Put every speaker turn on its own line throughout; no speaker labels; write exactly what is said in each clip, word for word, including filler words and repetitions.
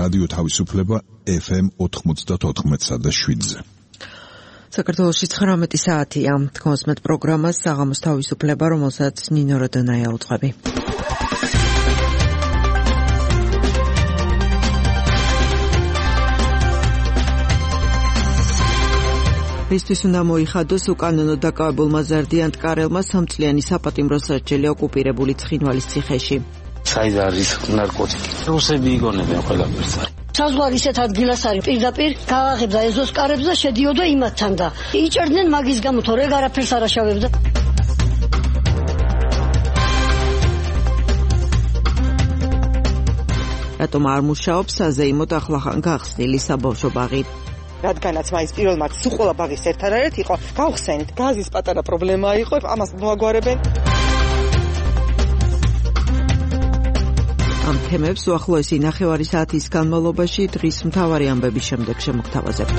რადიო თავისუფლება ეფ ემ ოთხმოცდაოთხ და შვიდზე. საქართველოში ცხრამეტი საათია. თქოსმეთ პროგრამას საღამოს თავისუფლება, რომელსაც ნინო როდონაია უძღვები. მისთვის უნდა მოიხადოს უკანონო დაკავებულმა ზარდიან ტკარელმა სამწლიანი საპატიმრო სასჯელი ოკუპირებული ცხინვალის ციხეში.
საიდან არის ნარკოტიკი? რუსები იგონებენ ყველაფერს.
საზღვარი ისეთ ადგილას არის, პირდაპირ გააღებდა ეზოს კარებს და შედიოდა იმათთან და იჭერდნენ მაგის გამო, თორე ეგ არაფერს არ აშავებდა.
რატომ არ მუშაობს საზეიმოდ ახლახან გახსნილი საბავშვო ბაღი?
რადგანაც მაინც პირველ მართ სულ ბაღის ერთადერთი იყო, გავხსენით, გაზის პატარა პრობლემა იყო, ამას მოაგვარებენ. ამ თემებს უახლოესი ნახევარი საათის განმავლობაში დღის მთავარი ამბების შემდეგ შემოგთავაზებთ.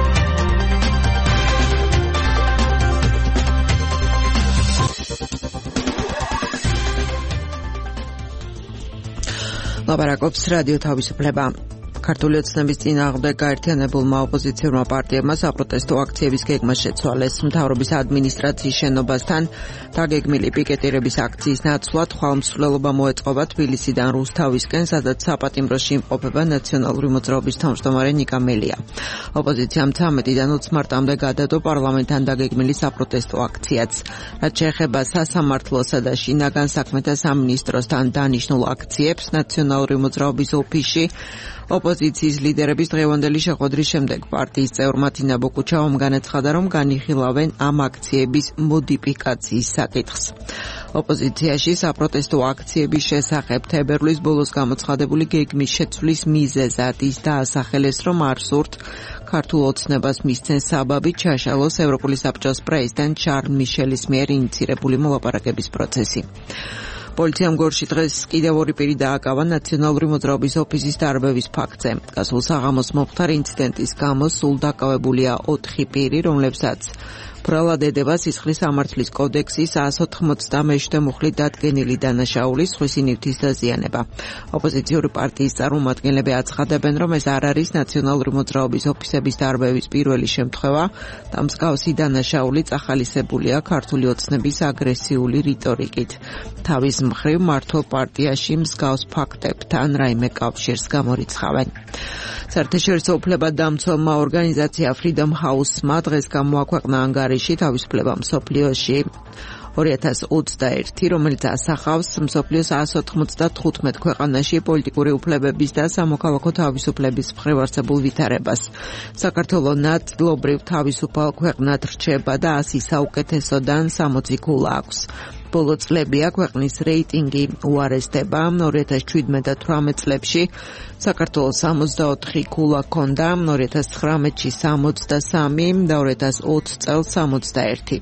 ლაპარაკობს რადიო თავისუფლება. ქართული ოცნების წინააღმდეგ გაერთიანებულმა ოპოზიციურმა პარტიებმა საპროტესტო აქციების გეგმა შეცვალეს. მთავრობის ადმინისტრაციის შენობასთან დაგეგმილი პიკეტირების აქციის ნაცვლად ხვალმსვლელობა მოეწყობა თბილისიდან რუსთავისკენ, სადაც საპატიმროში იმყოფება ნაციონალური მოძრაობის თავმჯდომარე ნიკა მელია. ოპოზიციამ ცამეტიდან ოცი მარტამდე გადადო პარლამენტთან დაგეგმილი საპროტესტო აქციაც. რაც შეეხება სასამართლოსა და შინაგან საქმეთა სამინისტროსთან დანიშნულ აქციებს, ნაციონალური მოძრაობის ოფისში ოპოზიციის ლიდერების დღევანდელი შეხვედრის შემდეგ პარტიის წევრმა თინა ბოკუჩავამ განაცხადა, რომ განიხილავენ ამ აქციების მოდიფიკაციის საკითხს. ოპოზიციაში საპროტესტო აქციების შესახებ თებერვლის ბოლოს გამოცხადებული გეგმის შეცვლის მიზეზად ის დაასახელეს, რომ არ სურთ ქართულ ოცნებას მისცენ საბაბი ჩაშალოს ევროპული საბჭოს პრეზიდენტ შარლ მიშელის მიერ ინიცირებული მოლაპარაკების პროცესი. პოლიციამ გორში დღეს კიდევ ორი პირი დააკავა ნაციონალური მოძრაობის ოფისის დარბევის ფაქტზე. გასულ საღამოს მომხდარ ინციდენტის გამო სულ დაკავებულია ოთხი პირი, რომლებსაც ბრალად ედება სისხლის სამართლის კოდექსის εκατს ოთხმოცდამეშვიდე მუხლით დადგენილი დანაშაული სხვისი ნივთის დაზიანება. ოპოზიციური პარტიის წარმომადგენლები აცხადებენ, რომ ეს არ არის ნაციონალური მოძრაობის ოფისების დარბევის პირველი შემთხვევა და მსგავსი დანაშაული წახალისებულია ქართული ოცნების აგრესიული რიტორიკით. თავის მხრივ მართლ პარტიაში მსგავს ფაქტებთან რაიმე კავშირს გამორიცხავენ. საერთაშორისო უფლებადამცველმა ორგანიზაცია Freedom House-მა დღეს გამოაქვეყნა ანგარიში თავისუფლება მსოფლიოში ორი ათას ოცდაერთი, რომელიც ასახავს მსოფლიოს εκατს ოთხმოცდათხუთმეტ ქვეყანაში პოლიტიკური უფლებების და სამოქალაქო თავისუფლების მხრივ არსებულ ვითარებას. საქართველო ნაწილობრივ თავისუფალ ქვეყნად რჩება და ასი საუკეთესოდან სამოცი ქულა აქვს. ბოლო წლებია ქვეყნის რეიტინგი უარესდება. ორი ათას შვიდმეტ და თვრამეტ წლებში საქართველოს სამოცდაოთხი ქულა ჰქონდა, ორი ათას ცხრამეტში სამოცდასამი და ორი ათას ოცი წელს სამოცდაერთი.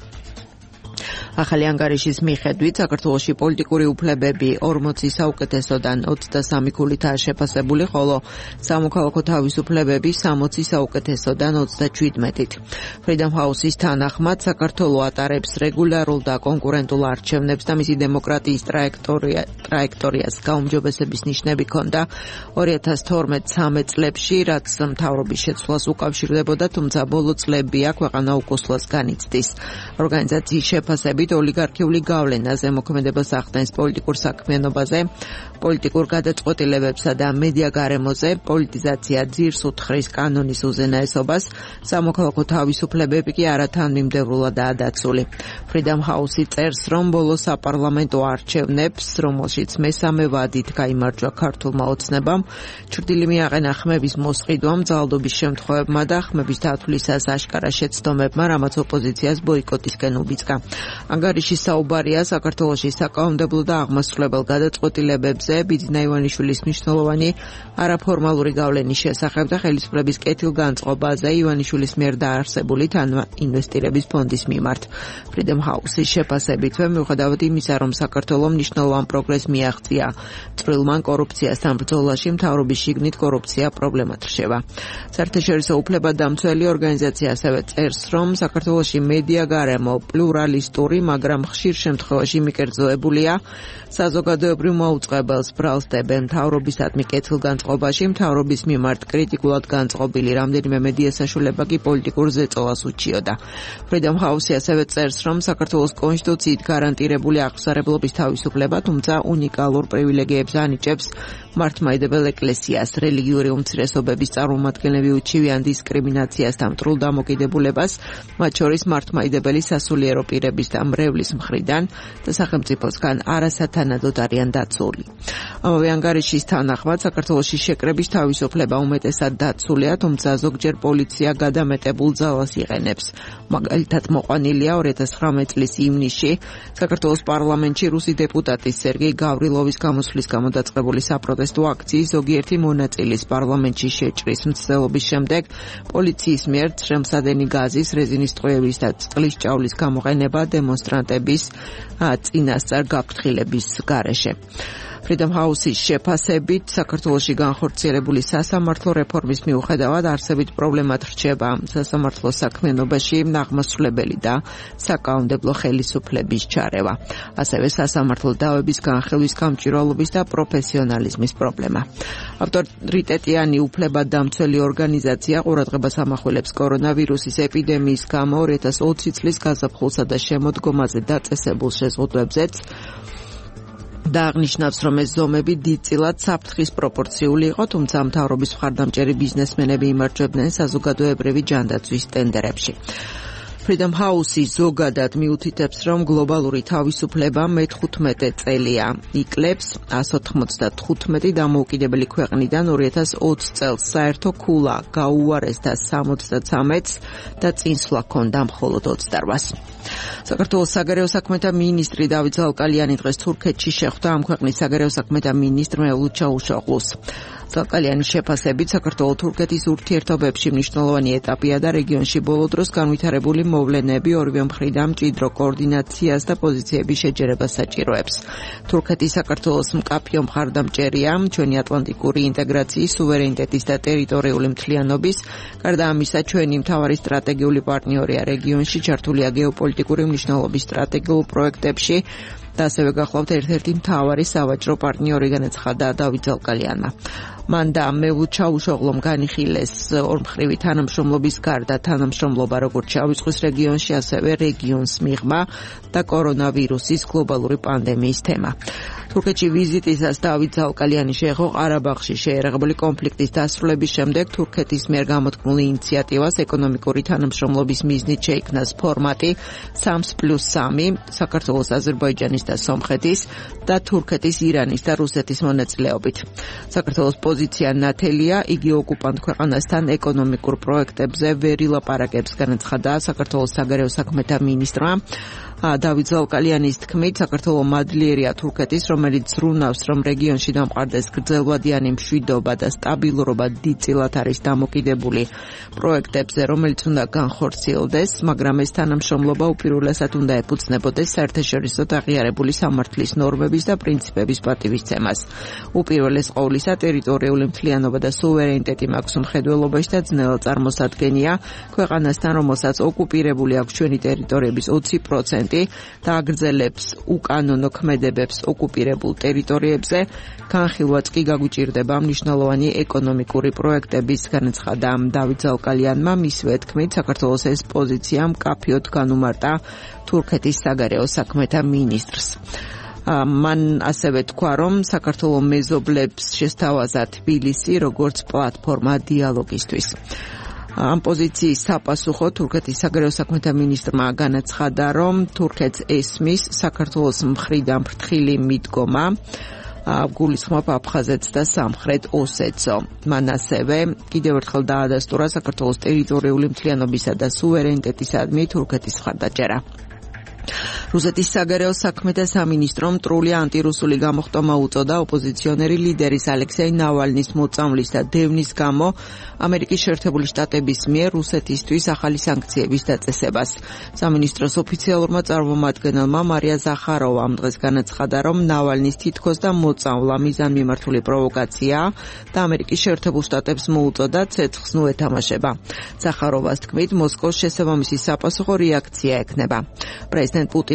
ახალი ანგარიშის მიხედვით საქართველოში პოლიტიკური უფლებები ორმოცი საუკეთესოდან ოცდასამი ქულითაა შეფასებული, ხოლო სამოქალაქო თავისუფლებები სამოცი საუკეთესოდან ოცდაშვიდმეტით. Freedom House-ის თანახმად საქართველო ატარებს რეგულარულ და კონკურენტულ არჩევნებს და მისი დემოკრატიის ტრაექტორია ტრაექტორიას გაუმჯობესების ნიშნები ჰქონდა ორი ათას თორმეტ ცამეტ წლებში, რაც მთავრობის შეცვლას უკავშირდებოდა, თუმცა ბოლო წლებია ქვეყანა უკუსლას განიცდის. ორგანიზაციის შეფასებით ოლიგარქიული გავლენაზე მოქმედებას ახდენს პოლიტიკურ საქმიანობაზე, პოლიტიკურ გადაწყვეტილებებსა და მედია გარემოზე, პოლიტიზაცია ძირს უთხრის კანონის უზენაესობას, სამოქალაქო თავისუფლებები კი არათანმიმდევრულადაა დაცული. Freedom House-ი წერს, რომ ბოლო საპარლამენტო არჩევნებს, რომელშიც მესამე ვადით გაიმარჯვა ქართულმა ოცნებამ, ჩრდილი მიაყენა ხმების მოსყიდვამ, ძალადობის შემთხვევებმა და ხმების დათვლისას აშკარა შეცდომებმა, რამაც ოპოზიციას ბოიკოტისკენ უბიძგა. ანგარიში საუბარია საქართველოში საკანონმდებლო და აღმასრულებელ გადაწყვეტილებებზე, ბიძინა ივანიშვილის მნიშვნელოვანი არაფორმალური გავლენის შესახებ და ხელისუფლების კეთილგანწყობაზე ივანიშვილის მიერ დაარსებული თანაინვესტირების ფონდის მიმართ. Freedom House-ის შეფასებითვე, მიუხედავად იმისა, რომ საქართველო მნიშვნელოვან პროგრესს მიაღწია წვრილმან კორუფციასთან ბრძოლაში, მთავრობის შიგნით კორუფცია პრობლემად რჩება. საერთაშორისო უფლებადამცველი ორგანიზაცია ასევე წერს, რომ საქართველოში მედია გარემო პლურალისტური მაგრამ ხშირ შემთხვევაში მიკერძოებულია. საზოგადოებრივ მოუწყებელს ბრალსდებენ მთავრობისადმი კეთილგანწყობაში, მთავრობის მიმართ კრიტიკულად განწყობილი რამდენიმე მედია საშუალება კი პოლიტიკურ ზეწოლას უჩიოდა. Freedom House-ი ასევე წერს, რომ საქართველოს კონსტიტუციით გარანტირებული აღმსარებლობის თავისუფლება, თუმცა უნიკალურ პრივილეგიებს ანიჭებს მართლმადიდებელ ეკლესიას, რელიგიური უმცირესობების წარმომადგენლები უჩივიან დისკრიმინაციას და მტრულ დამოკიდებულებას, მათ შორის მართლმადიდებელი სასულიერო პირების და მრევლის მხრიდან და სახელმწიფოსგან არასათანადოდ არიან დაცული. ამავე ანგარიშის თანახმად საქართველოში შეკრების თავისუფლება უმეტესად დაცულია, თუმცა ზოგჯერ პოლიცია გადამეტებულ ძალას იყენებს. მაგალითად მოყვანილია ორი ათას ცხრამეტი წლის ივნისში საქართველოს პარლამენტში რუსი დეპუტატის სერგეი გავრილოვის გამოსვლის გამო დაწყებული საპროტესტო აქციის ზოგიერთი მონაწილის პარლამენტში შეჭრის მცდელობის შემდეგ პოლიციის მიერ შემსადენი გაზის, რეზინის ტყვეების და წყლის ჭaulis გამოყენება დემონსტრანტების წინასწარ გაფრთხილების გარეშე. Freedom House-ის შეფასებით საქართველოში განხორციელებული სასამართლო რეფორმის მიუხედავად არსებით პრობლემად რჩება სასამართლო საქმიანობაში აღმასრულებელი და საკანონმდებლო ხელისუფლების ჩარევა. ასევე სასამართლო დავების განხილვის გამჭვირვალობის და პროფესიონალიზმის პრობლემა. ავტორიტეტიანი უფლებადამცველი ორგანიზაცია ყურადღებას ამახვილებს კორონავირუსის ეპიდემიის გამო ორი ათას ოცი წლის გაზაფხულსა და შემოდგომაზე დაწესებულ შეზღუდვებზეც და აღნიშნავს, რომ ეს ზომები დიდწილად საფრთხის პროპორციული იყო, თუმცა მთავრობის მხარდამჭერი ბიზნესმენები იმარჯვებდნენ საზოგადოებრივი ჯანდაცვის ტენდერებში. Freedom House-ი ზოგადად მიუთითებს, რომ გლობალური თავისუფლება მეთხუთმეტე წელია. იკლებს εκατს ოთხმოცდათხუთმეტი დამოუკიდებელი ქვეყნიდან ორი ათას ოცი წელს საერთო ქულა გაუარეს და სამოცდაცამეტს და წინსვლა ჰქონდა მხოლოდ ოცდარვას. საქართველოს საგარეო საქმეთა მინისტრი დავით ზალკალიანი დღეს თურქეთში შეხვდა ამ ქვეყნის საგარეო საქმეთა მინისტრ მევლութ ჩავუშოღლუს. ზალკალიანის შეფასებით საქართველო-თურქეთის ურთიერთობებში მნიშვნელოვანი ეტაპია და რეგიონში ბოლო დროს განვითარებული მოვლენები ორივე მხრიდან მჭიდრო კოორდინაციას და პოზიციების შეჯერებას საჭიროებს. თურქეთი საქართველოს მკაფიო მხარდამჭერია ჩვენი ატლანტიკური ინტეგრაციის, სუვერენიტეტის და ტერიტორიული მთლიანობის, გარდა ამისა ჩვენი მთავარი სტრატეგიული პარტნიორია რეგიონში, ჩართულია გეოპოლიტიკური მნიშვნელობის სტრატეგიულ პროექტებში და ასევე გახლავთ ერთ-ერთი მთავარი სავაჭრო პარტნიორი, განაცხადა დავით ზალკალიანმა. მან და მევლութ ჩავუშოღლომ განიხილეს ორმხრივი თანამშრომლობის გარდა თანამშრომლობა როგორც შავი ზღვის რეგიონში, ასევე რეგიონს მიღმა და კორონავირუსის გლობალური პანდემიის თემა. თურქეთში ვიზიტისას დავით ზალკალიანი შეეხო ყარაბაღში შეერაღებული კონფლიქტის დასრულების შემდეგ თურქეთის მიერ გამოთქმული ინიციატივას ეკონომიკური თანამშრომლობის მიზნით შეიქმნას ფორმატი სამს პლუს სამი საქართველოს, აზერბაიჯანის და სომხეთის და თურქეთის, ირანის და რუსეთის მონაწილეობით. საქართველოს პოზიცია ნათელია, იგი ოკუპანტ ქვეყანასთან ეკონომიკურ პროექტებზე ვერ ილაპარაკებს, განაცხადა საქართველოს საგარეო საქმეთა მინისტრმა. დავით ზალკალიანის თქმით, საქართველო მადლიერია თურქეთის, რომელიც ზრუნავს, რომ რეგიონში დამყარდეს გრძელვადიანი მშვიდობა და სტაბილურობა დიდწილად არის დამოკიდებული პროექტებზე, რომელიც უნდა განხორციელდეს, მაგრამ ეს თანამშრომლობა უპირველესად უნდა ეფუძნებოდეს საერთაშორისო აღიარებული სამართლის ნორმების და პრინციპების პატივისცემას. უპირველეს ყოვლისა ტერიტორიული მთლიანობა და სუვერენიტეტი მაქვს მხედველობაში და ძნელად წარმოსადგენია ქვეყანასთან, რომელსაც ოკუპირებული აქვს ჩვენი ტერიტორიების ოცი პროცენტი და აგრძელებს უკანონო ქმედებებს ოკუპირებულ ტერიტორიებზე, განხილვაც კი გაგვიჭირდება მნიშვნელოვანი ეკონომიკური პროექტების, განაცხადა დავით ზალკალიანმა. მისივე თქმით, საქართველოს ეს პოზიცია მკაფიოდ განუმარტა თურქეთის საგარეო საქმეთა მინისტრს. მან ასევე თქვა, რომ საქართველოს მეზობლებს შესთავაზა თბილისი როგორც პლატფორმა დიალოგისთვის. ამ პოზიციის საპასუხო თურქეთის საგარეო საქმეთა მინისტრმა განაცხადა, რომ თურქეთს ესმის საქართველოს მხრიდან ფრთხილი მიდგომა, გულისხმობ აფხაზეთს და სამხრეთ ოსეთსო. მან ასევე კიდევ ერთხელ დაადასტურა საქართველოს ტერიტორიული მთლიანობისა და სუვერენიტეტისადმი თურქეთის მხარდაჭერა. რუსეთის საგარეო საქმეთა სამინისტრომ მტრული ანტირუსული გამოხტომა უწოდა ოპოზიციონერი ლიდერის ალექსეი ნავალნის მოწამვლის და დევნის გამო ამერიკის შეერთებული შტატების მიერ რუსეთისთვის ახალი სანქციების დაწესებას. სამინისტროს ოფიციალურმა წარმომადგენელმა მარია ზახაროვამ დღეს განაცხადა, რომ ნავალნის თითქოს და მოწამვლა მიზანმიმართული პროვოკაციაა და ამერიკის შეერთებულ შტატებს მოუწოდა ცეცხლს ნუ ეთამაშება. ზახაროვას თქმით, მოსკოვს შესაბამისი საპასუხო რეაქცია ექნება. პრეზიდენტ პუტინი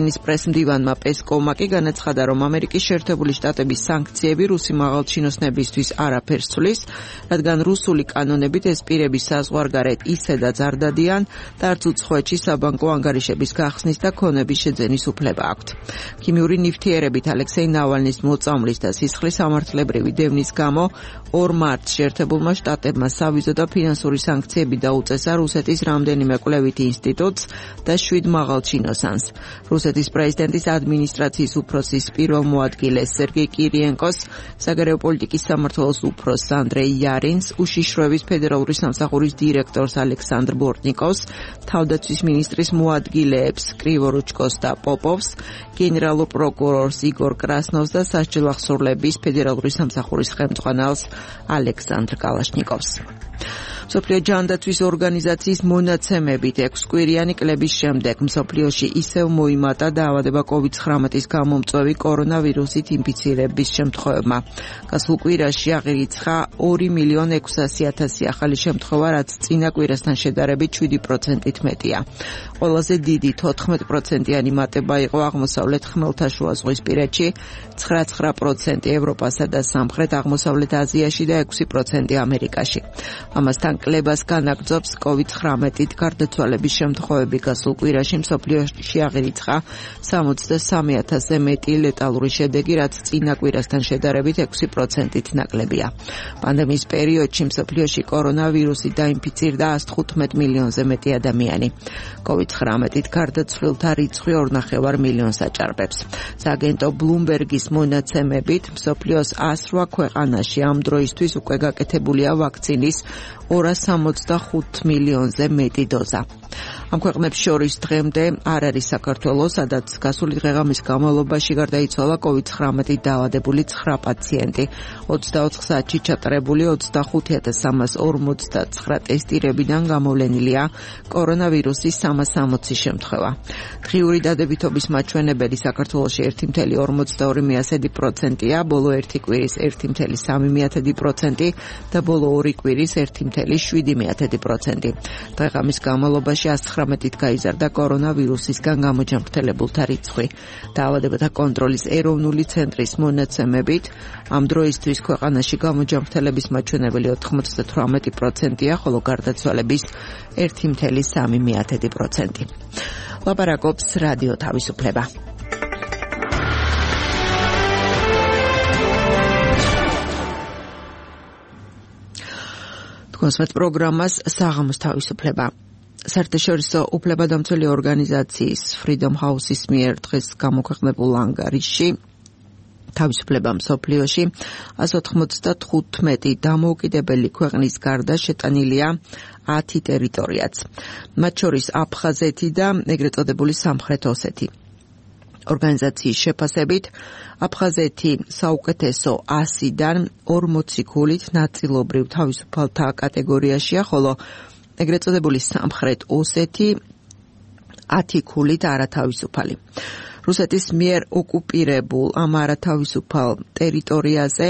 პუტინის პრესმდივანმა პესკოვმა კი განაცხადა, რომ ამერიკის შეერთებული შტატების სანქციები რუსი მაღალჩინოსნებისთვის არაფერს ცვლის, რადგან რუსული კანონებით ეს პირები საზღვარგარეთ ისედაც არ დადიან და არც უცხოეთში საბანკო ანგარიშების გახსნის და ქონების შეძენის უფლება აქვთ. ქიმიური ნივთიერებით ალექსეი ნავალნის მოწამვლის და სისხლის სამართლებრივი დევნის გამო ორ მარტს შეერთებულმა შტატებმა სავიზო და ფინანსური სანქციები დაუწესა რუსეთის რამდენიმე კვლევითი ინსტიტუტს და შვიდ მაღალჩინოსანს. რუსეთის პრეზიდენტის ადმინისტრაციის უფროსის პირველ მოადგილეს სერგეი კირიენკოს, საგარეო პოლიტიკის სამმართველოს უფროსს ანდრეი იარინს, უშიშროების ფედერალური სამსახურის დირექტორს ალექსანდრ ბორტნიკოვს, თავდაცვის მინისტრის მოადგილეებს კრივორუჩკოს და პოპოვს, გენერალურ პროკურორს იგორ კრასნოვს და სასჯელ ახსოვრლების ფედერალური სამსახურის ხელმძღვანელს ალექსანდრ კალაშნიკოვს. მსოფლიო ჯანდაცვის ორგანიზაციის მონაცემებით ექვსკვირიანი კლების შემდეგ მსოფლიოში ისევ მოიმატა დაავადება კოვიდ ცხრამეტის გამომწვევი კორონავირუსით ინფიცირების შემთხვევებმა. გასულ კვირაში აღირიცხა ორი მილიონი ექვსასი ათასი ახალი შემთხვევა, რაც წინა კვირასთან შედარებით შვიდი პროცენტით მეტია. ყველაზე დიდი თოთხმეტ პროცენტიანი მატება იყო აღმოსავლეთ ხმელთაშუაზღვისპირეთში, ცხრა ცხრა პროცენტი ევროპასა და სამხრეთ აღმოსავლეთ აზიაში და ექვსი პროცენტი ამერიკაში. ამასთან კლებას განაგრძობს კოვიდ ცხრამეტით გარდაცვალების შემთხვევები. გასულ კვირაში მსოფლიოში აღირიცხა სამოცდასამი ათასზე მეტი ლეტალური შედეგი, რაც წინა კვირასთან შედარებით ექვსი პროცენტით ნაკლებია. პანდემიის პერიოდში მსოფლიოში კორონავირუსით დაინფიცირდა ას თხუთმეტ მილიონზე მეტი ადამიანი. კოვიდ ცხრამეტით გარდაცვლილთა რიცხვი ორნახევარ მილიონს აჭარბებს. სააგენტო ბლუმბერგის მონაცემებით მსოფლიოს ას რვა ქვეყანაში ამ დროისთვის უკვე გაკეთებულია ვაქცინის ორას სამოცდახუთ მილიონზე მეტი დოზა. ამ ქვეყნებს შორის დღემდე არ არის საქართველო, სადაც გასული დღეღამის განმავლობაში გარდაიცვალა კოვიდ ცხრამეტით დაავადებული ცხრა პაციენტი. ოცდაოთხ საათში ჩატარებული ოცდახუთი ათას სამას ორმოცდაცხრა ტესტირებიდან გამოვლენილია კორონავირუსის სამას სამოცი შემთხვევა. დღიური დადებითობის მაჩვენებელი საქართველოში ერთი მცდელო ორმოცდაორი მიასედი პროცენტია, ბოლო ერთი კვირის ერთი მცდელო სამი მიათედი პროცენტი და ბოლო ორი კვირის ერთი მცდელო შვიდი მიათედი პროცენტი. დღეღამის განმავლობაში ას ცხრამეტით გაიზარდა კორონავირუსისგან გამოჯანმრთელებულთა რიცხვი. დაავადებათა კონტროლის ეროვნული ცენტრის მონაცემებით ამ დროისთვის ქვეყანაში გამოჯანმრთელების მაჩვენებელი ოთხმოცდათვრამეტი პროცენტია, ხოლო გარდაცვალების ერთი მცდელო სამი მიათედი პროცენტი. ლაპარაკობს რადიო თავისუფლება. თქვენს პროგრამას საღამოს თავისუფლება. საერთაშორისო უფლებადამცველი ორგანიზაციის Freedom House-ის მიერ დღეს გამოქვეყნებულ ანგარიშში თავისუფლება მსოფლიოში ას ოთხმოცდათხუთმეტი დამოუკიდებელი ქვეყნის გარდა შეტანილია ათი ტერიტორიაც, მათ შორის აფხაზეთი და ეგრეთ წოდებული სამხრეთ ოსეთი. ორგანიზაციის შეფასებით აფხაზეთი საუკეთესო ასიდან ორმოცი ქულით ნაწილობრივ თავისუფალთა კატეგორიაშია, ხოლო ეგრეთ წოდებული სამხრეთ ოსეთი ათი ქულით არათავისუფალი. რუსეთის მიერ ოკუპირებულ ამ არათავისუფალ ტერიტორიაზე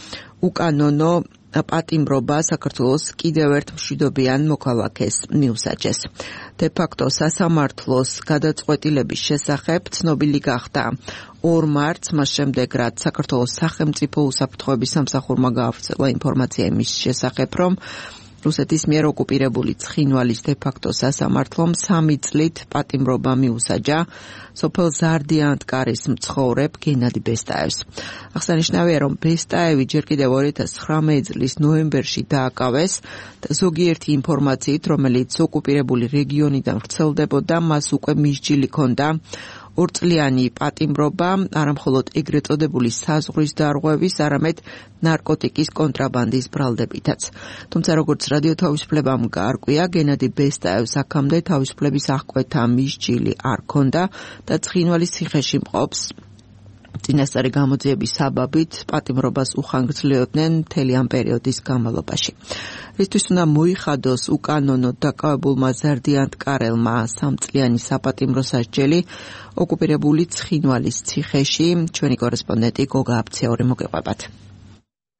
უკანონო პატიმრობა საქართველოს კიდევ ერთ მშვიდობიან მოქალაქეს მიუსაჯეს. De facto სასამართლოს გადაწყვეტილების შესახებ ცნობილი გახდა ორ მარტს, მას შემდეგ რაც საქართველოს სახელმწიფო უსაფრთხოების სამსახურმა გაავრცელა ინფორმაცია იმის შესახებ, რომ რუსეთის მიერ ოკუპირებული ცხინვალის de facto სასამართლომ სამი წლით პატიმრობა მიუსაჯა სოფელ ზარდიანტკარის მცხოვრებ გენადი ბესტაევს. აღსანიშნავია, რომ ბესტაევი ჯერ კიდევ ორი ათას ცხრამეტი წლის ნოემბერში დააკავეს და ზოგიერთი ინფორმაციით, რომელიც ოკუპირებული რეგიონიდან ვრცელდებოდა, მას უკვე მისჯილი ჰქონდა ორწლიანი პატიმრობა არამხოლოდ ეგრეთ წოდებული საზღვრის დარღვევის, არამედ ნარკოტიკის კონტრაბანდის ბრალდებითაც. თუმცა როგორც რადიო თავისუფლებამ გაარკვია, გენადი ბესტაევს აქამდე თავისუფლების აღკვეთა მისჯილი არ ჰქონდა და ცხინვალის ციხეში მყოფს წინასწარი გამოძიების საბაბით პატიმრობას უხანგრძლივებდნენ მთელი ამ პერიოდის განმავლობაში. რისთვის უნდა მოიხადოს უკანონოდ დაკავებულმა ზარდიანტკარელმა სამწლიანი საპატიმრო სასჯელი ოკუპირებული ცხინვალის ციხეში. ჩვენი კორესპონდენტი გოგა აფციური მოგეყვებათ.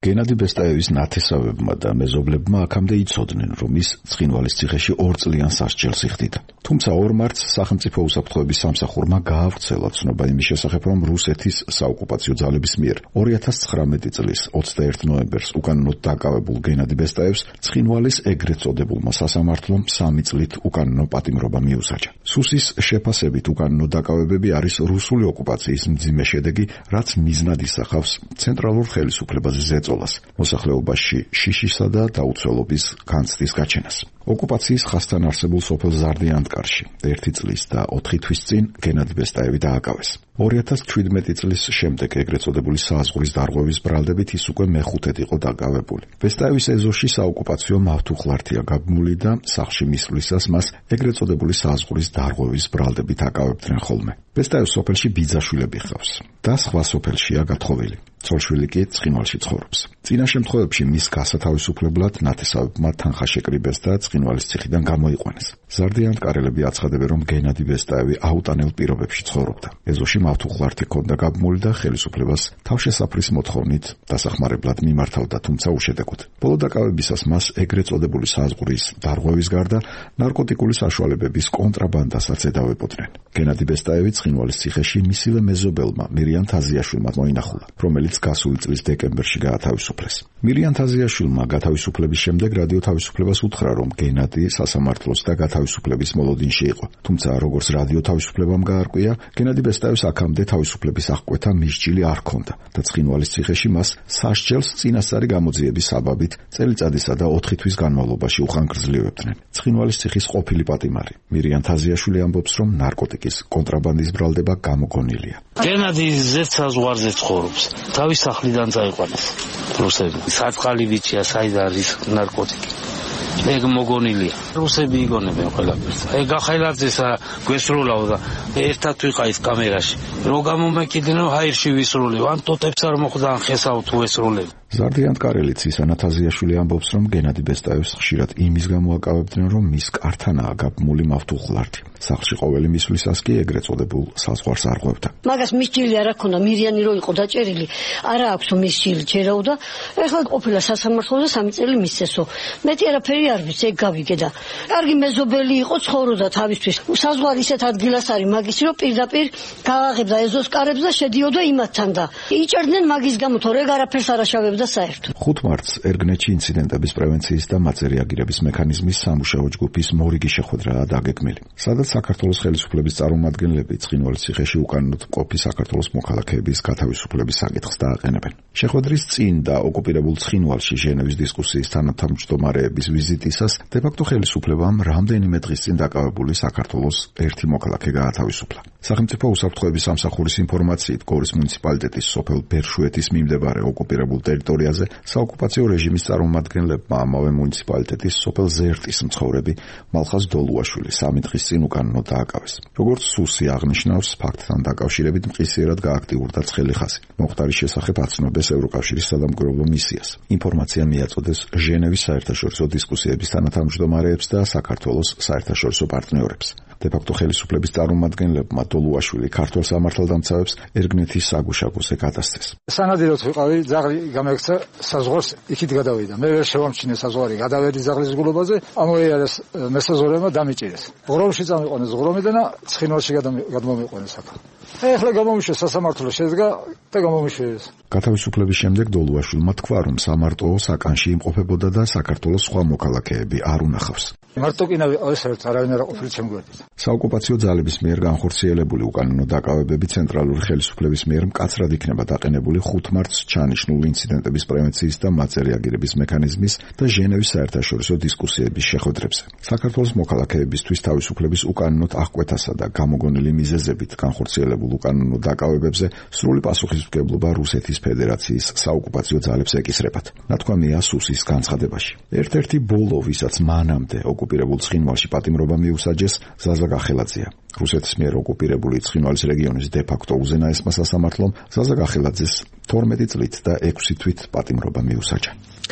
გენადი ბესტაევის ნათესავებმა და მეზობლებმა აქამდე იცოდნენ, რომ ის ცხინვალის ციხეში ორ წლიან სასჯელს იხდიდა. თუმცა ორ მარტს სახელმწიფო უსაფრთხოების სამსახურმა გაავრცელა ცნობა იმის შესახებ, რომ რუსეთის საოკუპაციო ძალების მიერ ორი ათას ცხრამეტი წლის ოცდაერთი ნოემბერს უკანონოდ დაკავებულ გენადი ბესტაევს ცხინვალის ეგრეთ წოდებულმა სასამართლომ სამი წლით უკანონო პატიმრობა მიუსაჯა. სუსის შეფასებით უკანონო დაკავებები არის რუსული ოკუპაციის მძიმე შედეგი, რაც მიზნად ისახავს ცენტრალურ ხელისუფლებაზე ზეწოლას, მოსახლეობაში შიშისა და დაუცველობის განცდის გაჩენას. ოკუპაციის ხასთან არსებულ სოფელ ზარდიანტკარში ერთი წლის და ოთხი თვის წინ გენადი ბესტაევი დააკავეს. ორი ათას ჩვიდმეტი წლის შემდეგ ეგრეთ წოდებული საზღვრის დარღვევის ბრალდებით ის უკვე მეხუთედ იყო დაკავებული. ბესტაევის ეზოში საოკუპაციო მავთუხლართია გაბმული და სახლში მისვლისას მას ეგრეთ წოდებული საზღვრის დარღვევის ბრალდებით აკავებდნენ ხოლმე. ბესტაევს სოფელში ბიძაშვილები ჰყავს და სხვა სოფელშია გათხოვილი. ცოლ-შვილი კი ცხინვალში ცხოვრობს. წინა შემთხვევებში მის გასათავისუფლებლად ნათესავებმა თანხა შეკრიბეს და ცხინვალის ციხიდან გამოიყვანეს. ზარდიანტკარელები აცხადებენ, რომ გენადი ბესტაევი აუტანელ პირობებში ცხოვრობდა. ეზოში მავთუხლართი ჰქონდა გაბმული და ხელისუფლებას თავშესაფრის მოთხოვნით დასახმარებლად მიმართავდა, თუმცა უშედეგოდ. ბოლო დაკავებისას მას ეგრეთ წოდებული საზღვრის დარღვევის გარდა ნარკოტიკული საშუალებების კონტრაბანდასაც ედავებოდნენ. გენადი ბესტაევი ცხინვალის ციხეში მისივე მეზობელმა მირიან თაზიაშვილმა მოინახულა, რომელიც გასული წლის დეკემბერში გაათავისუფლეს. მირიან თაზიაშვილმა გათავისუფლების შემდეგ რადიო თავისუფლებას უთხრა, რომ გენადი სასამართლოს და გათავისუფლების მოლოდინში იყო. თუმცა როგორც რადიო თავისუფლებამ გაარკვია, გენადი ბესტაევს აქამდე თავისუფლების აღკვეთა მისჯილი არ ჰქონდა და ცხინვალის ციხეში მას სასჯელს წინასწარი გამოძიების საბაბით წელიწადისა და ოთხი თვის განმავლობაში უხანგრძლივებდნენ. ცხინვალის ციხის ყოფილი პატიმარი მირიან თაზიაშვილი ამბობს, რომ ნარკოტიკის კონტრაბანდის ბრალდება გამოგონილია.
გენადი ზეც საზღვარზე ცხოვრობს. თავის სახლიდან წაიყვანეს რუსები. საწყალი ბიჭია, საიდან არის ნარკოტიკი. ეგ მოგონილია. რუსები იგონებენ ყველაფერს. აი გახაილაძეს გვესრულავ და ერთად ვიყაით კამერაში. რო გამომეკიდნენ, ჰაერში ვისრულებ. ან ტოტებს არ მოხდა, ან ხესავ თუ ესრულებ.
ზარდიანტკარელიც ისა ნათაზიაშვილი ამბობს, რომ გენადი ბესტაევს ხშირად იმის გამო აკავებდნენ, რომ მის კართანაა გაბმული მავთუხლართი. სახლში ყოველი მისვლისას კი ეგრეთ წოდებულ საზღვარს არღვევდა.
მაგას მისჯილი არ აქვს, მირიანი რო იყო დაჭერილი, არა აქვს მისჯილი ჯერაო და ეხლა ყოფილა სასამართლოზე სამი წელი მისცესო. მეტი არაფერი არ ვიცი, ეგ გავიგე და კარგი მეზობელი იყო, ცხოვრობდა თავისთვის. საზღვარი ისეთ ადგილას არის მაგის, რომ პირდაპირ გააღებდა ეზოს კარებს და შედიოდა იმათთან და იჭერდნენ მაგის გამო, თორე არაფერს არ აშავებდა საერთოდ.
ხუთ მარტს ერგნეთში ინციდენტების პრევენციის და მათზე რეაგირების მექანიზმის სამუშაო ჯგუფის მორიგი შეხვედრაა დაგეგმილი. სადაც საქართველოს ხელისუფლების წარმომადგენლები ცხინვალის ციხეში უკანონოდ მყოფი საქართველოს მოქალაქეების გათავისუფლების საკითხს დააყენებენ. შეხვედრის წინ და ოკუპირებულ ცხინვალში ჟენევის დისკუსიის თანათავმჯდომარეების ვიზიტისას დე-ფაქტო ხელისუფლებამ რამდენიმე დღის წინ დაკავებული საქართველოს ერთი მოქალაქე გაათავისუფლა. სახელმწიფო უსაფრთხოების სამსახურის ინფორმაციით, გორის მუნიციპალიტეტის სოფელ ბერშუეთის მიმდებარე ოკუპირებულ ტერიტორიაზე საოკუპაციო რეჟიმის წარმომადგენლებმა ამავე მუნიციპალიტეტის სოფელ ზერტის მცხოვრები მალხაზ დოლუაშვილი სამი დღის წინ უკანონოდ დააკავეს. როგორც სუსი აღნიშნავს, ფაქტთან დაკავშირებით მყისიერად გააქტიურდა ცხელი ხაზი. მომხდარის შესახებ აცნობს ევროკავშირის სადამკვირვებლო მისიას. ინფორმაცია მიაწოდეს ჟენევის საერთაშორისო დისკუსიების თანათავმჯდომარეებს და საქართველოს საერთაშორისო პარტნიორებს. დე-ფაქტო ხელისუფლების წარმომადგენლებმა დოლუაშვილი ქართველ სამართალდამცავებს ერგნეთის საგუშაგოზე გადასცეს.
სანადიროდ ვიყავი, ძაღლი გამექცა საზღვარს, იქით გადავიდა. მე ვერ შევამჩნიე საზღვარი, გადავედი ძაღლის გულობაზე, ამოიარეს მესაზღვრეებმა დამიჭირეს. ღრომში წამიყვანეს ღრომიდან და ცხინვალში გადმომიყვანეს აქ. ეხლა გამომიშვეს სასამართლო შედგა და გამომიშვეს.
გათავისუფლების შემდეგ დოლუაშვილმა თქვა, რომ სამარტო საკანში იმყოფებოდა და საქართველოს სხვა მოქალაქეები არ უნახავს.
მარტო კი ნავიყავი საერთოდ არავინ არ ყოფილი ჩემ გვერდით.
საოკუპაციო ძალების მიერ განხორციელებული უკანონო დაკავებები ცენტრალური ხელისუფლების მიერ მკაცრად იქნება დაყენებული ხუთ მარტს ჩანიშნულ ინციდენტების პრევენციის და მათზე რეაგირების მექანიზმის და ჟენევის საერთაშორისო დისკუსიების შეხვედრებზე. საქართველოს მოქალაქეებისთვის თავისუფლების უკანონოდ აღკვეთასა და გამოგონილი მიზეზებით განხორციელებულ უკანონო დაკავებებზე სრული პასუხისმგებლობა რუსეთის ფედერაციის საოკუპაციო ძალებს ეკისრებათ. ნათქვამია სუსის განცხადებაში. ერთ-ერთი ბოლო, ვისაც მანამდე ოკუპირებულ ცხინვალში პატიმრობა მიუსაჯეს, ზაზა გახელაძეა. რუსეთის მიერ ოკუპირებული ცხინვალის რეგიონის დე-ფაქტო უზენაესმა სასამართლომ ზაზა გახელაძეს თორმეტი წლით და ექვსი თვით პატიმრობა მიუსაჯა.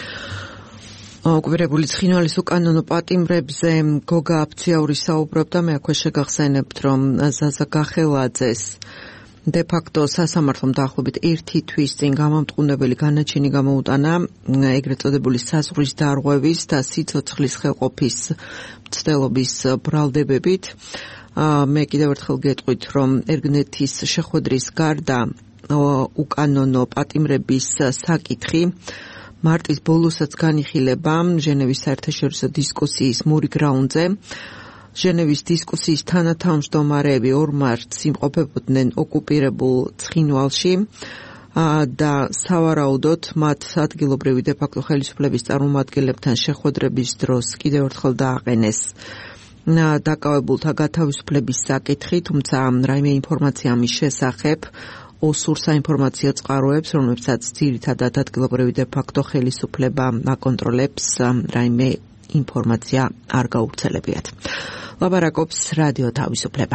ოკუპირებული ცხინვალის უკანონო პატიმრებზე გოგა აფციაური საუბრობდა, მე აქვე შეგახსენებთ, რომ ზაზა გახელაძეს de facto სასამართლომ დაახლოებით ერთი თვის წინ გამამტყუნებელი განაჩენი გამოუტანა ეგრეთ წოდებული საზღვრის დარღვევის და სიცოცხლის ხელყოფის მცდელობის ბრალდებებით. მე კიდევ ერთხელ გეტყვით, რომ ერგნეთის შეხვედრის გარდა უკანონო პატიმრების საკითხი მარტის ბოლოსაც განიხილება ჟენევის საერთაშორისო დისკუსიის მური გრაუნდზე. ჟენევის დისკუსიის თანათავმჯდომარეები ორ მარტს იმყოფებოდნენ ოკუპირებულ ცხინვალში და სავარაუდოდ მათ ადგილობრივი დე ფაქტო ხელისუფლების წარმომადგენლებთან შეხვედრების დროს კიდევ ერთხელ დააყენეს დაკავებულთა გათავისუფლების საკითხი, თუმცა რაიმე ინფორმაცია ამის შესახებ ოსურ საინფორმაციო წყაროებს, რომლებსაც ძირითადად ადგილობრივი დე ფაქტო ხელისუფლება აკონტროლებს, რაიმე ინფორმაცია არ გავრცელებიათ. ლაბარაკობს რადიო თავისუფლება.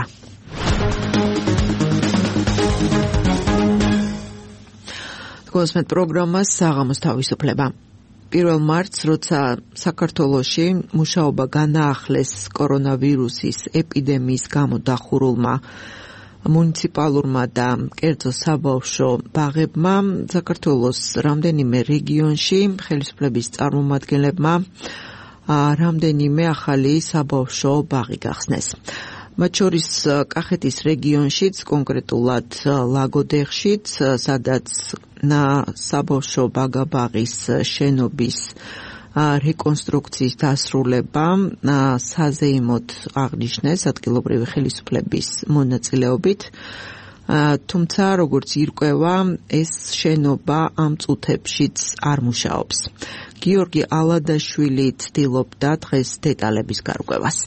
გოსმეთ პროგრამას საღამოს თავისუფლება. პირველ მარტს, როცა საქართველოში მუშაობა განაახლეს კორონავირუსის ეპიდემიის გამო დახურულმა მუნიციპალურმა და კერძო საბავშვო ბაღებმა, საქართველოს რამდენიმე რეგიონში ხელისუფლების წარმომადგენლებმა რამდენიმე ახალი საბავშვო ბაღი გახსნეს. მათ შორის კახეთის რეგიონშიც, კონკრეტულად ლაგოდეხშიც, სადაც საბავშვო ბაღის შენობის რეკონსტრუქციის დასრულება საზეიმოდ აღნიშნეს ადგილობრივი ხელისუფლების მონაწილეობით. თუმცა, როგორც ირკვევა, ეს შენობა ამ წუთებშიც არ მუშაობს. გიორგი ალადაშვილი ცდილობდა დღეს დეტალების გარკვევას.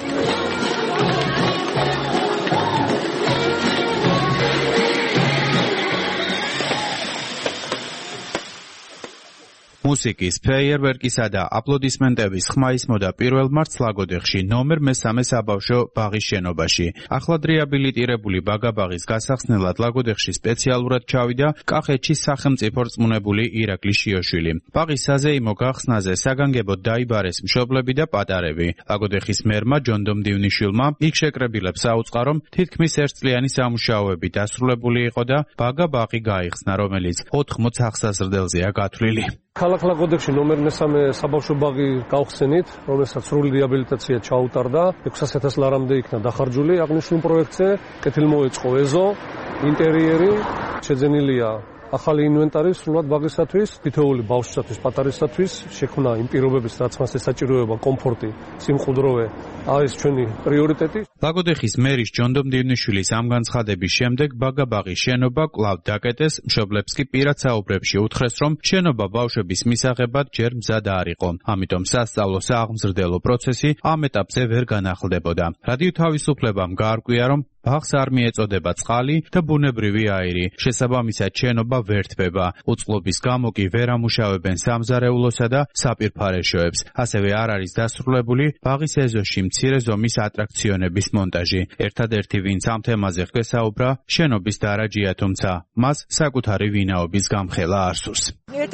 მუსიკის, ფეიერვერკისა და აპლოდისმენტების ხმა ისმოდა პირველ მარტს ლაგოდეხში, ნომერ მესამე საბავშვო ბაღის შენობაში. ახლად რეაბილიტირებული ბაგა-ბაღის გასახსნელად ლაგოდეხში სპეციალურად ჩავიდა კახეთში სახელმწიფო რწმუნებული ირაკლი შიოშვილი. ბაღის საზეიმო გახსნაზე საგანგებოდ დაიბარეს მშობლები და პატარები. ლაგოდეხის მერმა ჯონდომ დივნიშვილმა იქ შეკრებილებს აუწყა, რომ თითქმის ერთწლიანი სამუშაოები დასრულებული იყო და ბაგა-ბაღი გაიხსნა, რომელიც ოთხმოც აღსაზრდელზეა გათვლილი.
ქალაქ ლაგოდეხში ნომერ მესამე საბავშვო ბაღი გავხსენით, რომელსაც სრული რეაბილიტაცია ჩაუტარდა. ექვსასი ათას ლარამდე იქნა დახარჯული აღნიშნულ პროექტზე. კეთილმოეწყო ეზო, ინტერიერი, შეძენილია ახალი ინვენტარი სრულად ბაღისათვის, თითოეული ბავშვისათვის, პატარისათვის, შექმნა იმ პირობების, რაც მას ესაჭიროება, კომფორტი, სიმყუდროვე, არის ჩვენი პრიორიტეტი.
ლაგოდეხის მერის ჯონდომ დივნიშვილის ამ განცხადების შემდეგ ბაგა-ბაღის შენობა კვლავ დაკეტეს, მშობლებს კი პირად საუბრებში უთხრეს, რომ შენობა ბავშვების მისაღებად ჯერ მზად არ იყო. ამიტომ სასწავლო სააღმზრდელო პროცესი ამ ეტაპზე ვერ განახლდებოდა. რადიო თავისუფლებამ გაარკვია, რომ ბაღს არ მიეწოდება წყალი და ბუნებრივი აირი. შესაბამისად, შენობა ვერ თბება. უწყლობის გამო კი ვერ ამუშავებენ სამზარეულოსა და საპირფარეშოებს. ასევე არ არის დასრულებული ბაღის ეზოში მცირე ზომის ატრაქციონების მონტაჟი. ერთადერთი, ვინც ამ თემაზე გვესაუბრა, შენობის დარაჯია, თუმცა მას საკუთარი ვინაობის გამხელა არ სურს.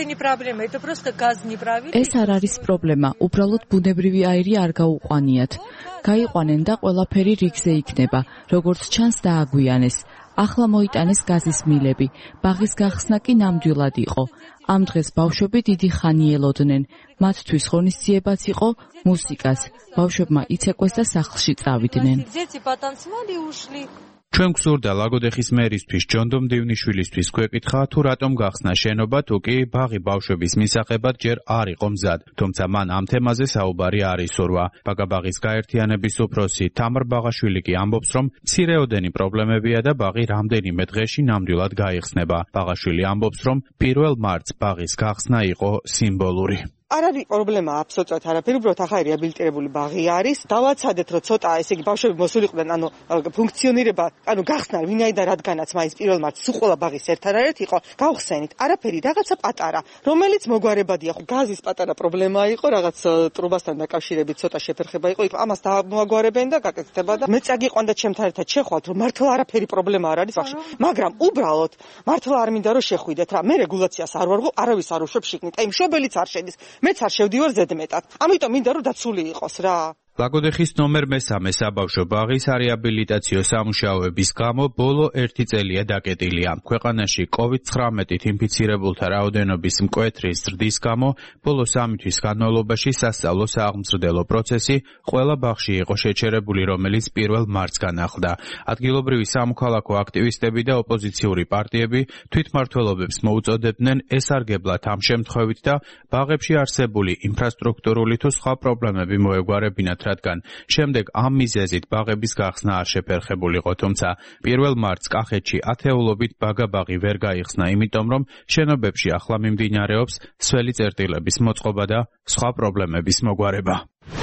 ეს არ არის პრობლემა, უბრალოდ ბუნებრივი აირი არ გაუყვანიათ. გაიყვანენ და ყველაფერი რიგზე იქნება, როგორც ჩანს დააგვიანეს. ახლა მოიტანეს გაზის მილები. ბაღის გახსნა კი ნამდვილად იყო. ამ დღეს ბავშვები დიდი ხანი ელოდნენ. მათთვის ღონისძიებაც იყო მუსიკას. ბავშვებმა იცეკვეს და სახლში წავიდნენ.
ჩვენ გსურდა ლაგოდეხის მერისთვის ჯონდომ დივნიშვილისთვის გვეკითხა, თუ რატომ გახსნა შენობა, თუ კი ბაღი ბავშვების მისაღებად ჯერ არ იყო მზად. თუმცა მან ამ თემაზე საუბარი არ ისურვა. ბაგა-ბაღის გაერთიანების უფროსი თამარ ბაღაშვილი კი ამბობს, რომ მცირეოდენი პრობლემებია და ბაღი რამდენიმე დღეში ნამდვილად გაიხსნება. ბაღაშვილი ამბობს, რომ პირველ მარტს ბაღის გახსნა იყო სიმბოლური.
არ არის პრობლემა აბსოლუტურად არაფერი, უბრალოდ ახალი რეაბილიტირებული ბაღი არის. დავაცადეთ, რომ ცოტა ესე იგი ბავშვები მოსულიყვნენ, ანუ ფუნქციონირება, ანუ გახსნა ვინაიდან რადგანაც მაინც პირველ მარტს სულ ყველა ბაღის ერთადერთ იყო, გავხსენით. არაფერი, რაღაცა პატარა, რომელიც მოგვარებადია. გაზის პატარა პრობლემა იყო, რაღაც ტრუბასთან დაკავშირებით ცოტა შეფერხება იყო. ამას დამოგვარებენ და გაკეთდება და მე წაგიყვანდა ჩემთან ერთად შეხვათ, რომ მართლა არაფერი პრობლემა არ არის ბაღში. მაგრამ უბრალოდ მართლა არ მინდა რომ შეხვიდეთ რა. მე რეგულაციას არ ვარღო, არავის არ უშვებ შიგნით. აი მშობელიც არ შედის. მეც არ შევდივარ ზედმეტად. ამიტომ მინდა რომ დაცული იყოს რა.
ლაგოდეხის ნომერ მესამე საბავშვო ბაღის რეაბილიტაციო სამუშაოების გამო ბოლო ერთი წელია დაკეტილია. ქვეყანაში კოვიდ ცხრამეტით ინფიცირებულთა რაოდენობის მკვეთრი ზრდის გამო ბოლო სამი თვის განმავლობაში სასწავლო სააღმზრდელო პროცესი ყველა ბაღში იყო შეჩერებული, რომელიც პირველ მარტს განახლდა. ადგილობრივი სამოქალაქო აქტივისტები და ოპოზიციური პარტიები თვითმმართველობებს მოუწოდებდნენ ესარგებლად ამ შემთხვევით და ბაღებში არსებული ინფრასტრუქტურული თუ სხვა პრობლემები მოეგვარებინათ, რადგან შემდეგ ამ მიზეზით ბაღების გახსნა არ შეფერხებულიყო, თუმცა პირველ მარტს კახეთში ათეულობით ბაგა-ბაღი ვერ გაიხსნა, იმიტომ რომ შენობებში ახლა მიმდინარეობს სველი წერტილების მოწყობა და სხვა პრობლემების მოგვარება.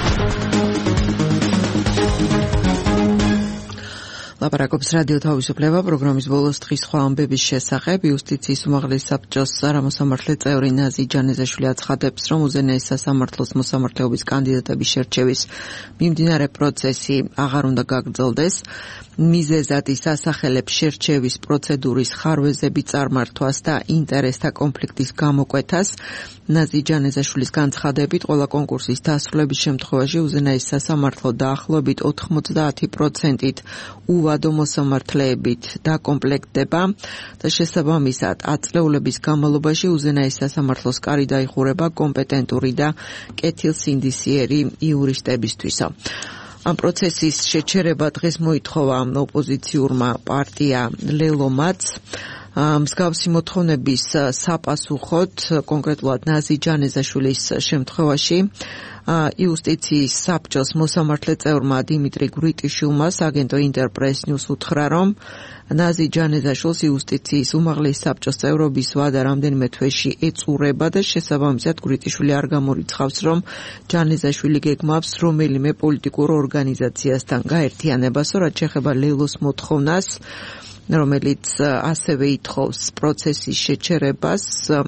ლაპარაკობს რადიო თავისუფლება პროგრამის ბოლოს დღის სხვა ამბების შესახებ. იუსტიციის უმაღლეს საბჭოს არამოსამართლე წევრი ნაზი ჯანეზაშვილი აცხადებს, რომ უზენაეს სასამართლოს მოსამართლეობის კანდიდატების შერჩევის მიმდინარე პროცესი აღარ უნდა გაგრძელდეს. მიზეზად ის ასახელებს შერჩევის პროცედურის ხარვეზები წარმართვას და ინტერესთა კონფლიქტის გამოკვეთას. ნაზი ჯანეზაშვილის განცხადებით, ყველა კონკურსის დასრულების შემთხვევაში უზენაეს სასამართლო დაახლოებით ოთხმოცდაათი პროცენტით უვადო მოსამართლეებით დაკომპლექტდება და შესაბამისად ათწლეულების განმავლობაში უზენაეს სასამართლოს კარი დაიხურება კომპეტენტური და კეთილსინდისიერი იურისტებისთვისო. ამ პროცესის შეჩერება დღეს მოითხოვა ოპოზიციურმა პარტია ლელომაც. მსგავსი მოთხოვნების საპასუხოდ, კონკრეტულად ნაზი ჯანეზაშვილის შემთხვევაში, იუსტიციის საბჭოს მოსამართლე წევრმა დიმიტრი გვრიტიშვილმა აგენტო ინტერპრეს ნიუს უთხრა, რომ ნაზი ჯანეზაშვილს იუსტიციის უმაღლეს საბჭოს წევრობის ვადა რამდენიმე თვეში ეწურება და შესაბამისად გვრიტიშვილი არ გამორიცხავს, რომ ჯანეზაშვილი გეგმავს რომელიმე პოლიტიკურ ორგანიზაციასთან გაერთიანებას, რაც შეეხება ლელოს მოთხოვნას, რომელიც ასევე ითხოვს პროცესის შეჩერებას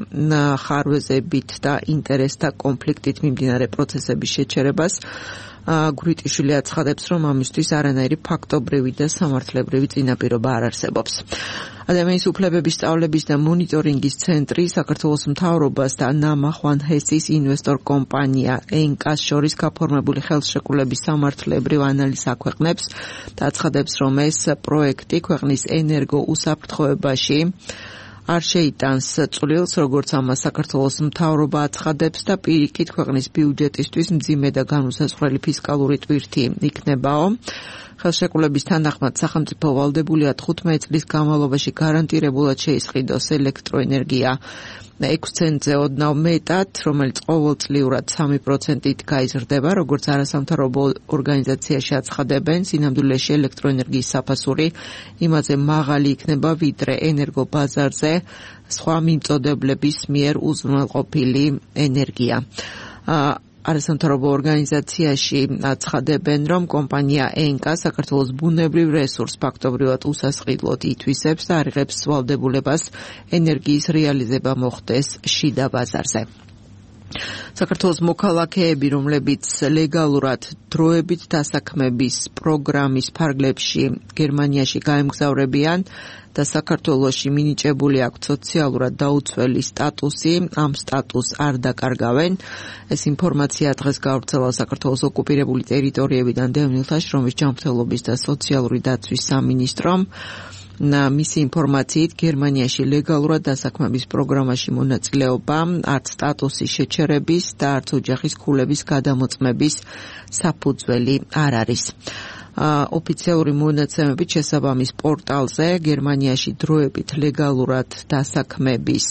ხარვეზებით და ინტერესთა კონფლიქტით მიმდინარე პროცესების შეჩერებას. გვრიტიშვილი აცხადებს, რომ ამისთვის არანაირი ფაქტობრივი და სამართლებრივი წინაპირობა არ არსებობს. ადამიანის უფლებების სწავლების და მონიტორინგის ცენტრი საქართველოს მთავრობას და ნამახვან ჰესის ინვესტორ კომპანია ენკას შორის გაფორმებული ხელშეკრულების სამართლებრივ ანალიზს აქვეყნებს და აცხადებს, რომ ეს პროექტი ქვეყნის ენერგო უსაფრთხოებაში არ შეიტანს წვლილს, როგორც ამას საქართველოს მთავრობა აცხადებს და პირიქით ქვეყნის ბიუჯეტისთვის მძიმე და განუსაზღვრელი ფისკალური ტვირთი იქნებაო. ხელშეკრულების თანახმად სახელმწიფო ვალდებულია თხუთმეტი წლის განმავლობაში გარანტირებულად შეისყიდოს ელექტროენერგია ექვს ცენტზე ოდნავ მეტად, რომელიც ყოველწლიურად სამი პროცენტით გაიზრდება, როგორც არასამთავრობო ორგანიზაციაში აცხადებენ, სინამდვილეში ელექტროენერგიის საფასური იმაზე მაღალი იქნება, ვიდრე ენერგობაზარზე სხვა მიმწოდებლების მიერ უზრუნველყოფილი ენერგია. არასამთავრობო ორგანიზაციაში აცხადებენ, რომ კომპანია ენკა საქართველოს ბუნებრივ რესურს ფაქტობრივად უსასყიდლოდ ითვისებს და არიღებს ვალდებულებას ენერგიის რეალიზება მოხდეს შიდა ბაზარზე. საქართველოს მოქალაქეები, რომლებიც ლეგალურად დროებით დასაქმების პროგრამის ფარგლებში გერმანიაში გაემგზავრებიან და საქართველოში მინიჭებული აქვთ სოციალურად დაუცველი სტატუსი, ამ სტატუსს არ დაკარგავენ. ეს ინფორმაცია დღეს გავრცელა საქართველოს ოკუპირებული ტერიტორიებიდან დევნილთა შრომის ჯანმრთელობის და სოციალური დაცვის სამინისტრომ. მისი ინფორმაციით გერმანიაში ლეგალურად დასაქმების პროგრამაში მონაწილეობა არც სტატუსის შეჩერების და არც ოჯახის ქულების გადამოწმების საფუძველი არ არის. ოფიციალური მონაცემებით შესაბამის პორტალზე გერმანიაში დროებით ლეგალურად დასაქმების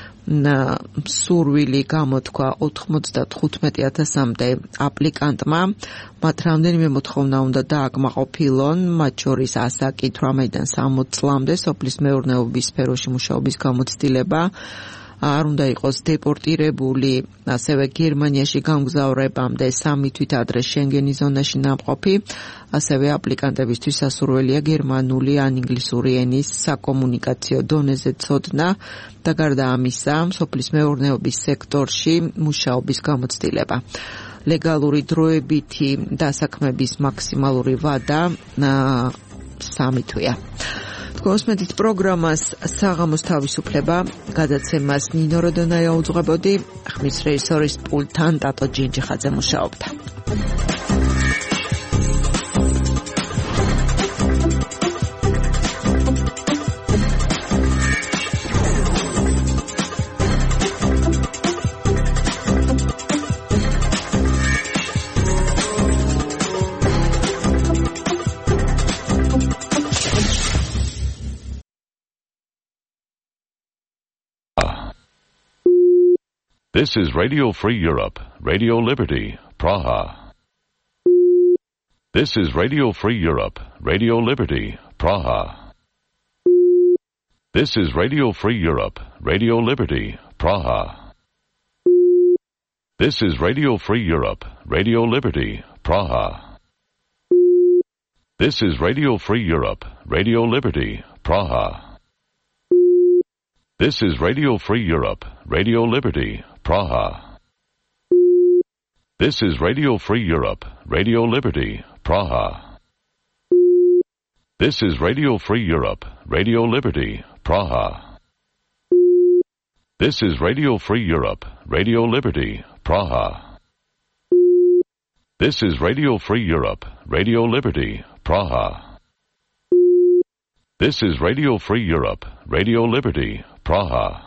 სურვილი გამოთქვა ოთხმოცდათხუთმეტი ათასამდე აპლიკანტმა. მათ რამდენიმე მოთხოვნა უნდა დააკმაყოფილონ, მათ შორის ასაკი თვრამეტიდან სამოცდ წლამდე, სოფლის მეურნეობის სფეროში მუშაობის გამოცდილება, არ უნდა იყოს დეპორტირებული, ასევე გერმანიაში გამგზავრებამდე სამი თვით ადრე შენგენის ზონაში ნამყოფი, ასევე აპლიკანტებისთვის სასურველია გერმანული ან ინგლისური ენის საკომუნიკაციო დონეზე ცოდნა და გარდა ამისა, სოფლის მეურნეობის სექტორში მუშაობის გამოცდილება. ლეგალური დროებითი დასაქმების მაქსიმალური ვადა სამი თვეა. კოსმეტის პროგრამას საღამოს თავისუფლება გადაცემას ნინო როდონაია უძღვებოდი, ხმის რეჟისორის პულტთან ტატო ჯინჯიხაძე მუშაობდა.
This is Radio Free Europe, Radio Liberty, Praha. This is Radio Free Europe, Radio Liberty, Praha. This is Radio Free Europe, Radio Liberty, Praha. This is Radio Free Europe, Radio Liberty, Praha. This is Radio Free Europe, Radio Liberty, Praha. This is Radio Free Europe, Radio Liberty, Praha. This is Radio Free Europe, Radio Liberty, Praha. This is Radio Free Europe, Radio Liberty, Praha. This is Radio Free Europe, Radio Liberty, Praha. This is Radio Free Europe, Radio Liberty, Praha. This is Radio Free Europe, Radio Liberty, Praha.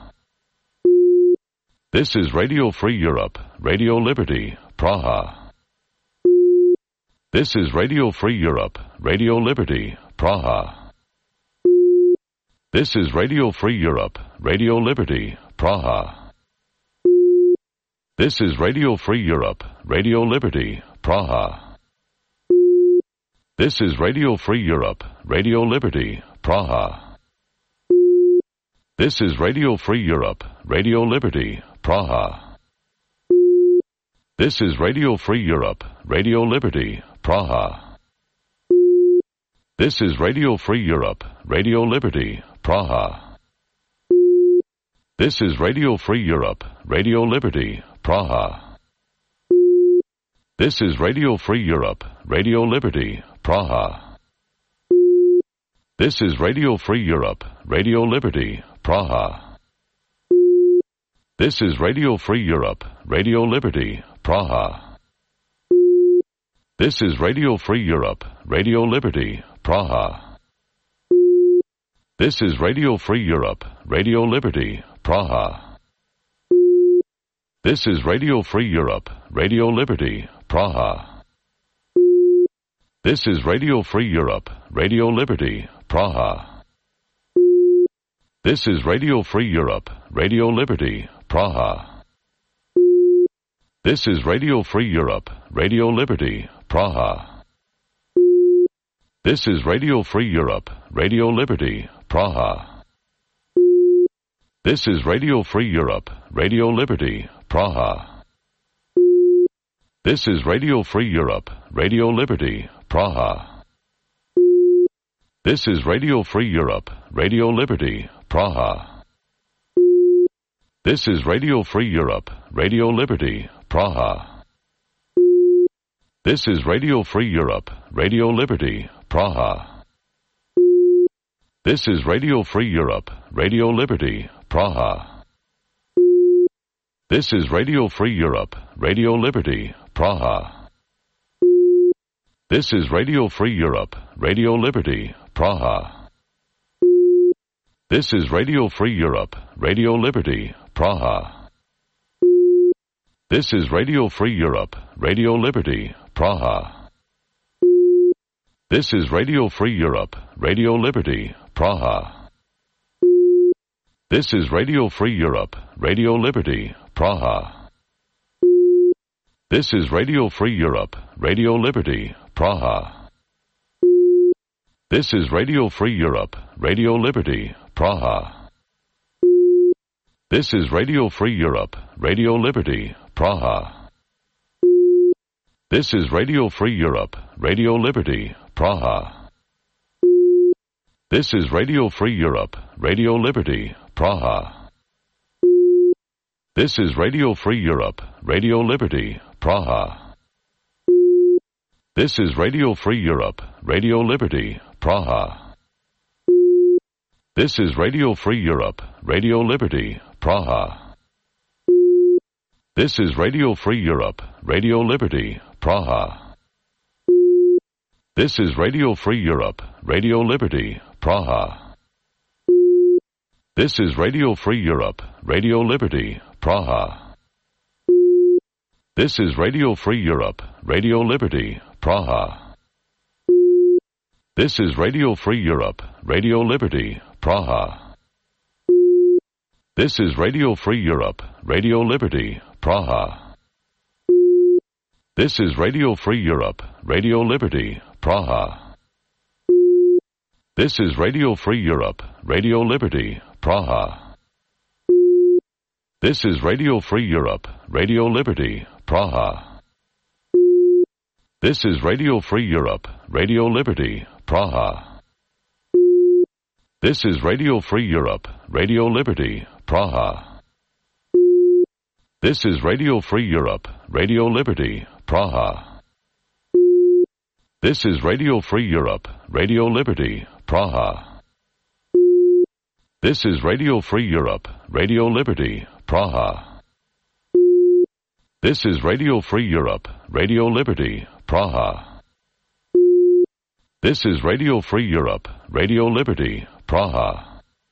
This is Radio Free Europe, Radio Liberty, Praha. This is Radio Free Europe, Radio Liberty, Praha. This is Radio Free Europe, Radio Liberty, Praha. This is Radio Free Europe, Radio Liberty, Praha. This is Radio Free Europe, Radio Liberty, Praha. This is Radio Free Europe, Radio Liberty, Praha. This is Radio Free Europe, Radio Liberty, Praha. This is Radio Free Europe, Radio Liberty, Praha. This is Radio Free Europe, Radio Liberty, Praha. This is Radio Free Europe, Radio Liberty, Praha. This is Radio Free Europe, Radio Liberty, Praha. This is Radio Free Europe, Radio Liberty, Praha. This is Radio Free Europe, Radio Liberty, Praha. This is Radio Free Europe, Radio Liberty, Praha. This is Radio Free Europe, Radio Liberty, Praha. This is Radio Free Europe, Radio Liberty, Praha. This is Radio Free Europe, Radio Liberty, Praha. This is Radio Free Europe, Radio Liberty, Praha. This is Radio Free Europe, Radio Liberty, Praha. This is Radio Free Europe, Radio Liberty, Praha. This is Radio Free Europe, Radio Liberty, Praha. This is Radio Free Europe, Radio Liberty, Praha. This is Radio Free Europe, Radio Liberty, Praha. This is Radio Free Europe, Radio Liberty, Praha. This is Radio Free Europe, Radio Liberty, Praha. This is Radio Free Europe, Radio Liberty, Praha. This is Radio Free Europe, Radio Liberty, Praha. This is Radio Free Europe, Radio Liberty, Praha. This is Radio Free Europe, Radio Liberty, Praha. This is Radio Free Europe, Radio Liberty, Praha. This is Radio Free Europe, Radio Liberty, Praha. This is Radio Free Europe, Radio Liberty, Praha. This is Radio Free Europe, Radio Liberty, Praha. This is Radio Free Europe, Radio Liberty, Praha. This is Radio Free Europe, Radio Liberty, Praha. This is Radio Free Europe, Radio Liberty, Praha. This is Radio Free Europe, Radio Liberty, Praha. This is Radio Free Europe, Radio Liberty, Praha. This is Radio Free Europe, Radio Liberty, Praha. This is Radio Free Europe, Radio Liberty, Praha. This is Radio Free Europe, Radio Liberty, Praha. This is Radio Free Europe, Radio Liberty, Praha. This is Radio Free Europe, Radio Liberty, Praha. This is Radio Free Europe, Radio Liberty, Praha. This is Radio Free Europe, Radio Liberty, Praha. This is Radio Free Europe, Radio Liberty, Praha. This is Radio Free Europe, Radio Liberty, Praha. This is Radio Free Europe, Radio Liberty, Praha. This is Radio Free Europe, Radio Liberty, Praha. This is Radio Free Europe, Radio Liberty, Praha. This is Radio Free Europe, Radio Liberty, Praha. This is Radio Free Europe, Radio Liberty, Praha. This is Radio Free Europe, Radio Liberty, Praha. This is Radio Free Europe, Radio Liberty, Praha. This is Radio Free Europe, Radio Liberty, Praha.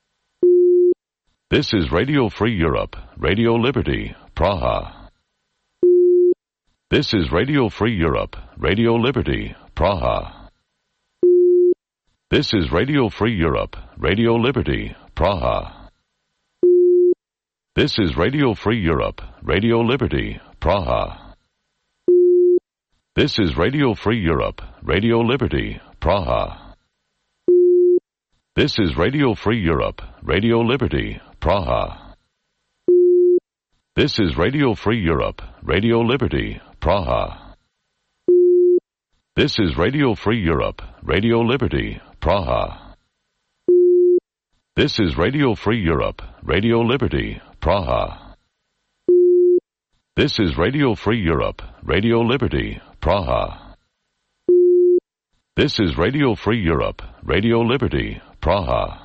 This is Radio Free Europe, Radio Liberty, Praha. This is Radio Free Europe, Radio Liberty, Praha. This is Radio Free Europe, Radio Liberty, Praha. This is Radio Free Europe, Radio Liberty, Praha. This is Radio Free Europe, Radio Liberty, Praha. This is Radio Free Europe, Radio Liberty, Praha. This is Radio Free Europe, Radio Liberty, Praha. This is Radio Free Europe, Radio Liberty, Praha. This is Radio Free Europe, Radio Liberty, Praha. This is Radio Free Europe, Radio Liberty, Praha. This is Radio Free Europe, Radio Liberty, Praha.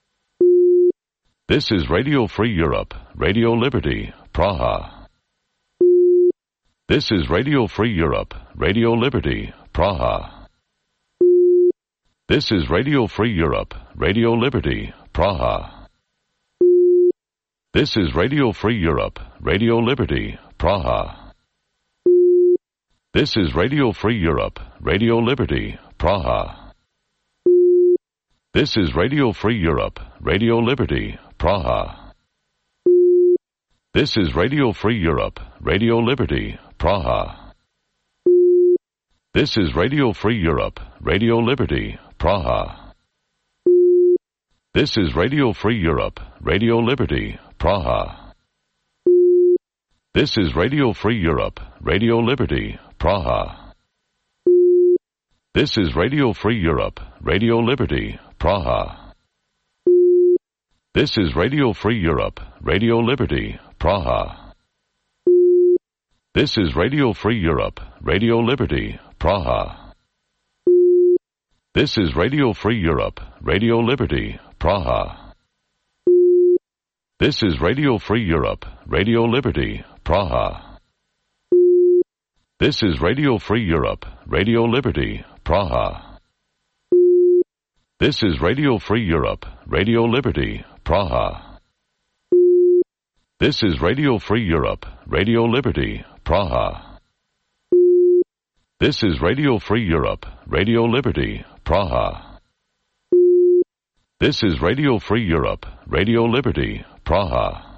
This is Radio Free Europe, Radio Liberty, Praha. This is Radio Free Europe, Radio Liberty, Praha. This is Radio Free Europe, Radio Liberty, Praha. This is Radio Free Europe, Radio Liberty, Praha. This is Radio Free Europe, Radio Liberty, Praha. This is Radio Free Europe, Radio Liberty, Praha. This is Radio Free Europe, Radio Liberty, Praha. This is Radio Free Europe, Radio Liberty, Praha. This is Radio Free Europe, Radio Liberty, Praha. This is Radio Free Europe, Radio Liberty, Praha. This is Radio Free Europe, Radio Liberty, Praha. This is Radio Free Europe, Radio Liberty, Praha. This is Radio Free Europe, Radio Liberty, Praha. This is Radio Free Europe, Radio Liberty, Praha. This is Radio Free Europe, Radio Liberty, Praha. This is Radio Free Europe, Radio Liberty, Praha. This is Radio Free Europe, Radio Liberty, Praha. This is Radio Free Europe, Radio Liberty, Praha. This is Radio Free Europe, Radio Liberty, Praha. This is Radio Free Europe, Radio Liberty, Praha.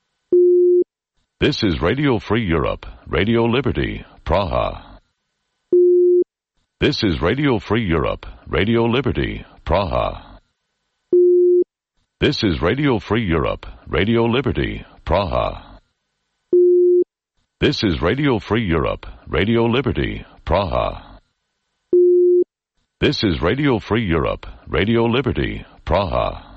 This is Radio Free Europe, Radio Liberty, Praha. This is Radio Free Europe, Radio Liberty, Praha. This is Radio Free Europe, Radio Liberty, Praha. This is Radio Free Europe, Radio Liberty, Praha. This is Radio Free Europe, Radio Liberty, Praha.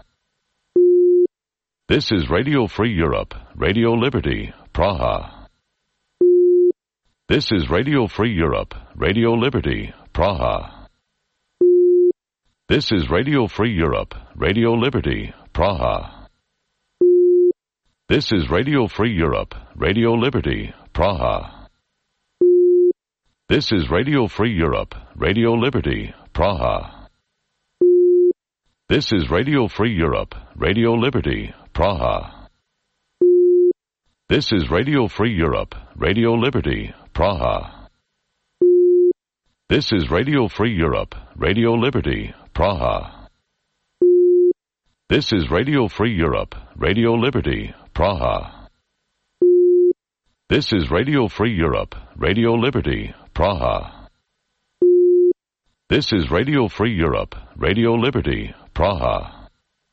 This is Radio Free Europe, Radio Liberty, Praha. This is Radio Free Europe, Radio Liberty, Praha. This is Radio Free Europe, Radio Liberty, Praha. This is Radio Free Europe, Radio Liberty, Praha. This is Radio Free Europe, Radio Liberty, Praha. This is Radio Free Europe, Radio Liberty, Praha. This is Radio Free Europe, Radio Liberty, Praha. This is Radio Free Europe, Radio Liberty, Praha. This is Radio Free Europe, Radio Liberty, Praha. This is Radio Free Europe, Radio Liberty, Praha. This is Radio Free Europe, Radio Liberty, Praha.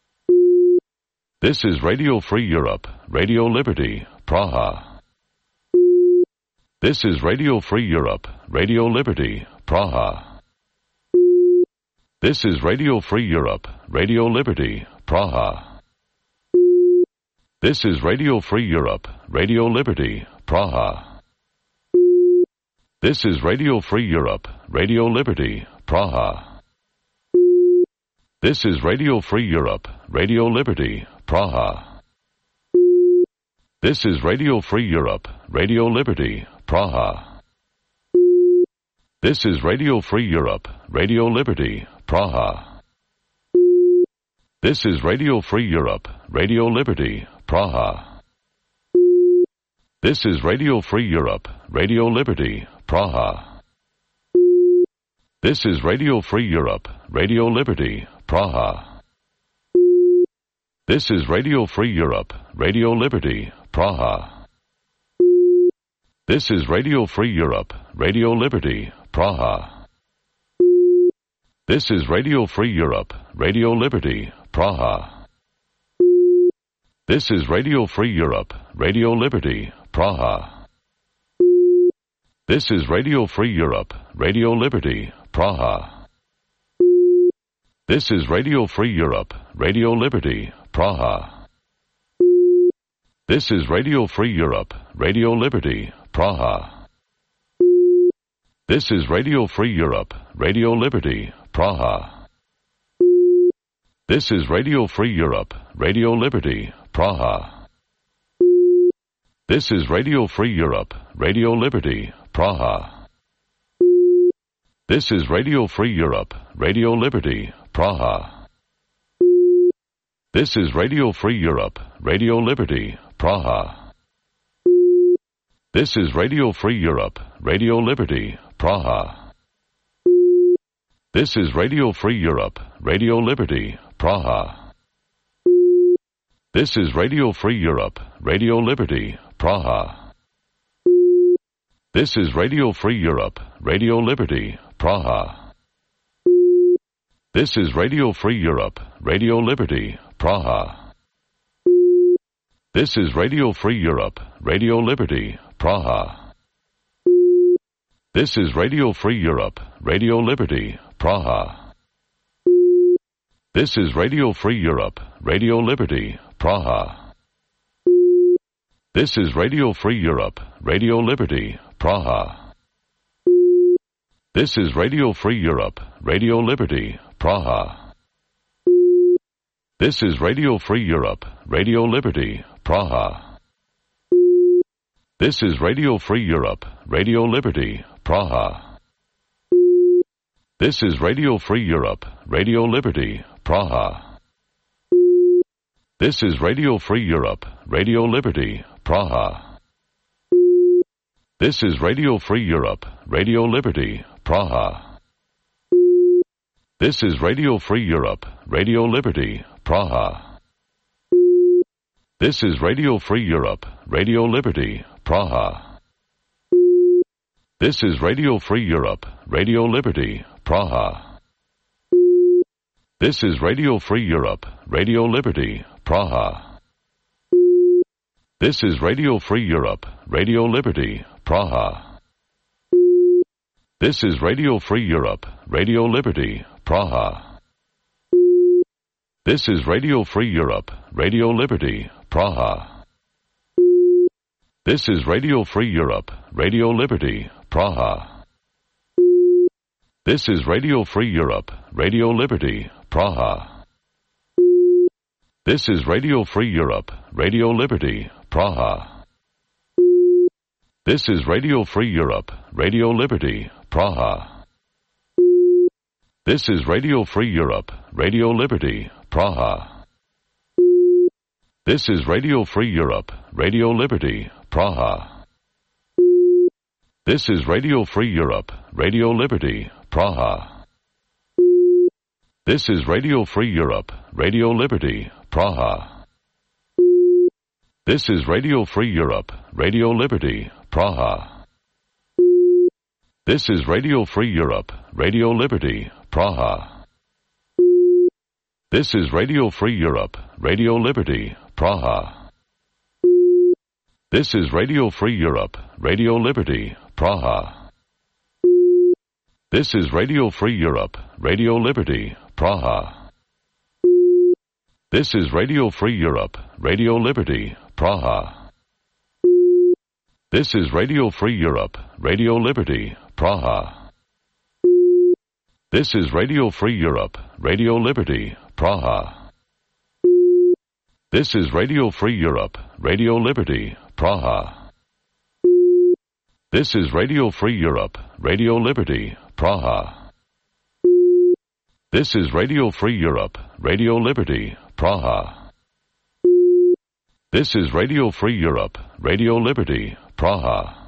This is Radio Free Europe, Radio Liberty, Praha. This is Radio Free Europe, Radio Liberty, Praha. This is Radio Free Europe, Radio Liberty, Praha. This is Radio Free Europe, Radio Liberty, Praha. This is Radio Free Europe, Radio Liberty, Praha. This is Radio Free Europe, Radio Liberty, Praha. This is Radio Free Europe, Radio Liberty, Praha. This is Radio Free Europe, Radio Liberty, Praha. This is Radio Free Europe, Radio Liberty, Praha. This is Radio Free Europe, Radio Liberty, Praha. This is Radio Free Europe, Radio Liberty, Praha. This is Radio Free Europe, Radio Liberty, Praha. This is Radio Free Europe, Radio Liberty, Praha. This is Radio Free Europe, Radio Liberty, Praha. This is Radio Free Europe, Radio Liberty, Praha. This is Radio Free Europe, Radio Liberty, Praha. This is Radio Free Europe, Radio Liberty, Praha. This is Radio Free Europe, Radio Liberty, Praha. This is Radio Free Europe, Radio Liberty, Praha. This is Radio Free Europe, Radio Liberty, Praha. This is Radio Free Europe, Radio Liberty, Praha. This is Radio Free Europe, Radio Liberty, Praha. This is Radio Free Europe, Radio Liberty, Praha. This is Radio Free Europe, Radio Liberty, Praha. This is Radio Free Europe, Radio Liberty, Praha. This is Radio Free Europe, Radio Liberty, Praha. This is Radio Free Europe, Radio Liberty, Praha. This is Radio Free Europe, Radio Liberty, Praha. This is Radio Free Europe, Radio Liberty, Praha. This is Radio Free Europe, Radio Liberty, Praha. This is Radio Free Europe, Radio Liberty, Praha. This is Radio Free Europe, Radio Liberty, Praha. This is Radio Free Europe, Radio Liberty, Praha. This is Radio Free Europe, Radio Liberty, Praha. This is Radio Free Europe, Radio Liberty, Praha. This is Radio Free Europe, Radio Liberty, Praha. This is Radio Free Europe, Radio Liberty, Praha. This is Radio Free Europe, Radio Liberty, Praha. This is Radio Free Europe, Radio Liberty, Praha. This is Radio Free Europe, Radio Liberty, Praha. This is Radio Free Europe, Radio Liberty, Praha. This is Radio Free Europe, Radio Liberty, Praha. This is Radio Free Europe, Radio Liberty, Praha. This is Radio Free Europe, Radio Liberty, Praha. This is Radio Free Europe, Radio Liberty, Praha. This is Radio Free Europe, Radio Liberty, Praha. This is Radio Free Europe, Radio Liberty, Praha. This is Radio Free Europe, Radio Liberty, Praha. This is Radio Free Europe, Radio Liberty, Praha. This is Radio Free Europe, Radio Liberty, Praha. This is Radio Free Europe, Radio Liberty, Praha. This is Radio Free Europe, Radio Liberty, Praha. This is Radio Free Europe, Radio Liberty, Praha. This is Radio Free Europe, Radio Liberty, Praha. This is Radio Free Europe, Radio Liberty, Praha. This is Radio Free Europe, Radio Liberty, Praha. This is Radio Free Europe, Radio Liberty, Praha. This is Radio Free Europe, Radio Liberty, Praha. This is Radio Free Europe, Radio Liberty, Praha. This is Radio Free Europe, Radio Liberty, Praha. This is Radio Free Europe, Radio Liberty, Praha. This is Radio Free Europe, Radio Liberty, Praha. This is Radio Free Europe, Radio Liberty, Praha. This is Radio Free Europe, Radio Liberty, Praha. This is Radio Free Europe, Radio Liberty, Praha.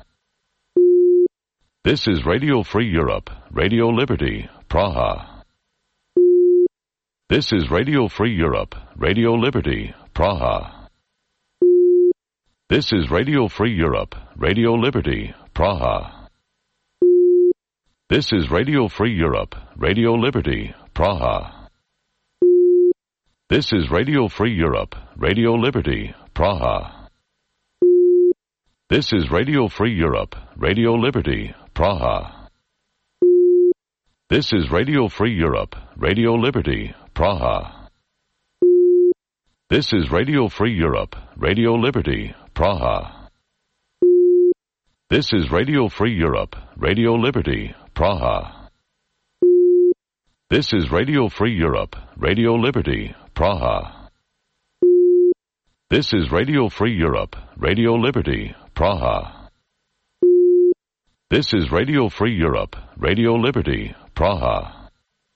This is Radio Free Europe, Radio Liberty, Praha. This is Radio Free Europe, Radio Liberty, Praha. This is Radio Free Europe, Radio Liberty, Praha. This is Radio Free Europe, Radio Liberty, Praha. This is Radio Free Europe, Radio Liberty, Praha. This is Radio Free Europe, Radio Liberty, Praha. This is Radio Free Europe, Radio Liberty, Praha. This is Radio Free Europe, Radio Liberty, Praha. This is Radio Free Europe, Radio Liberty, Praha. This is Radio Free Europe, Radio Liberty, Praha. This is Radio Free Europe, Radio Liberty, Praha. This is Radio Free Europe, Radio Liberty, Praha.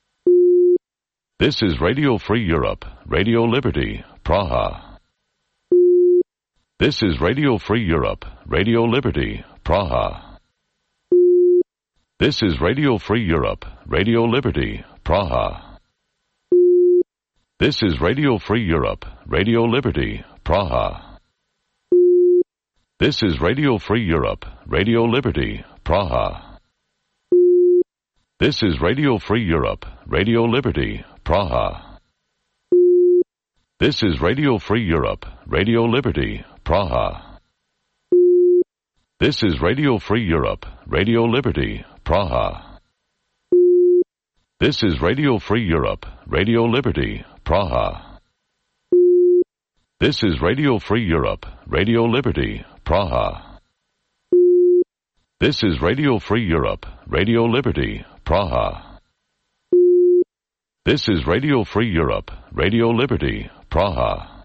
This is Radio Free Europe, Radio Liberty, Praha. This is Radio Free Europe, Radio Liberty, Praha. This is Radio Free Europe, Radio Liberty, Praha. This is Radio Free Europe, Radio Liberty, Praha. This is Radio Free Europe, Radio Liberty, Praha. This is Radio Free Europe, Radio Liberty, Praha. This is Radio Free Europe, Radio Liberty, Praha. This is Radio Free Europe, Radio Liberty, Praha. This is Radio Free Europe, Radio Liberty, Praha. This is Radio Free Europe, Radio Liberty, Praha. This is Radio Free Europe, Radio Liberty, Praha. This is Radio Free Europe, Radio Liberty, Praha.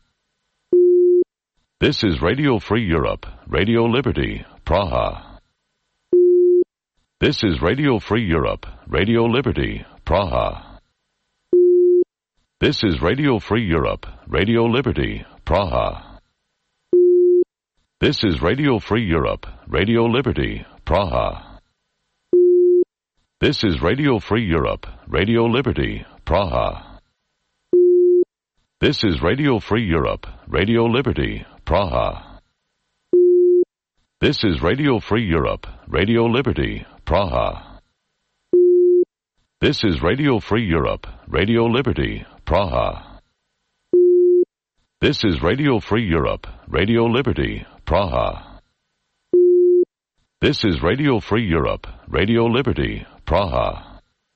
This is Radio Free Europe, Radio Liberty, Praha. This is Radio Free Europe, Radio Liberty, Praha. This is Radio Free Europe, Radio Liberty, Praha. This is Radio Free Europe, Radio Liberty, Praha. This is Radio Free Europe, Radio Liberty, Praha. This is Radio Free Europe, Radio Liberty, Praha. This is Radio Free Europe, Radio Liberty, Praha. This is Radio Free Europe, Radio Liberty, Praha. This is Radio Free Europe, Radio Liberty, Praha. This is Radio Free Europe, Radio Liberty, Praha.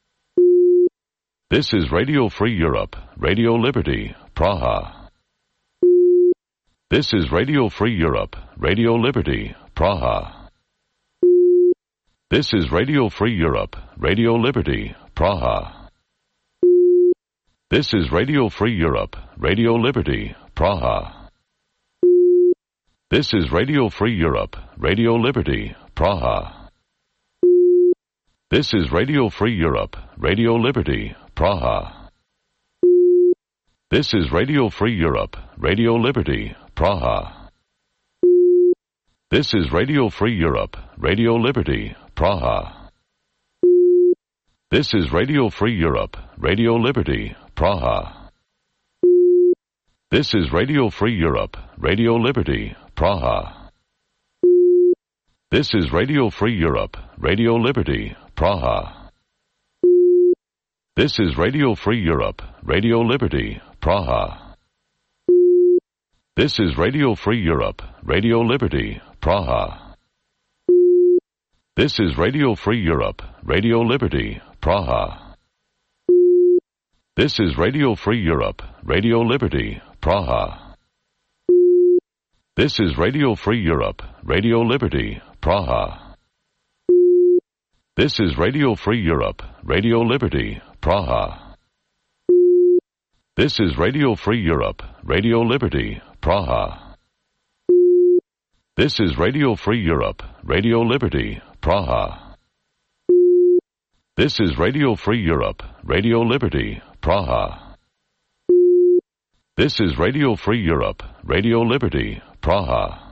This is Radio Free Europe, Radio Liberty, Praha. This is Radio Free Europe, Radio Liberty, Praha. This is Radio Free Europe, Radio Liberty, Praha. This is Radio Free Europe, Radio Liberty, Praha. This is Radio Free Europe, Radio Liberty, Praha. This is Radio Free Europe, Radio Liberty, Praha. This is Radio Free Europe, Radio Liberty, Praha. This is Radio Free Europe, Radio Liberty, Praha. This is Radio Free Europe, Radio Liberty, Praha. This is Radio Free Europe, Radio Liberty, Praha. This is Radio Free Europe, Radio Liberty, Praha. This is Radio Free Europe, Radio Liberty, Praha. This is Radio Free Europe, Radio Liberty, Praha. This is Radio Free Europe, Radio Liberty, Praha. This is Radio Free Europe, Radio Liberty, Praha. This is Radio Free Europe, Radio Liberty, Praha. This is Radio Free Europe, Radio Liberty, Praha. This is Radio Free Europe, Radio Liberty, Praha. This is Radio Free Europe, Radio Liberty, Praha. This is Radio Free Europe, Radio Liberty, Praha. This is Radio Free Europe, Radio Liberty, Praha.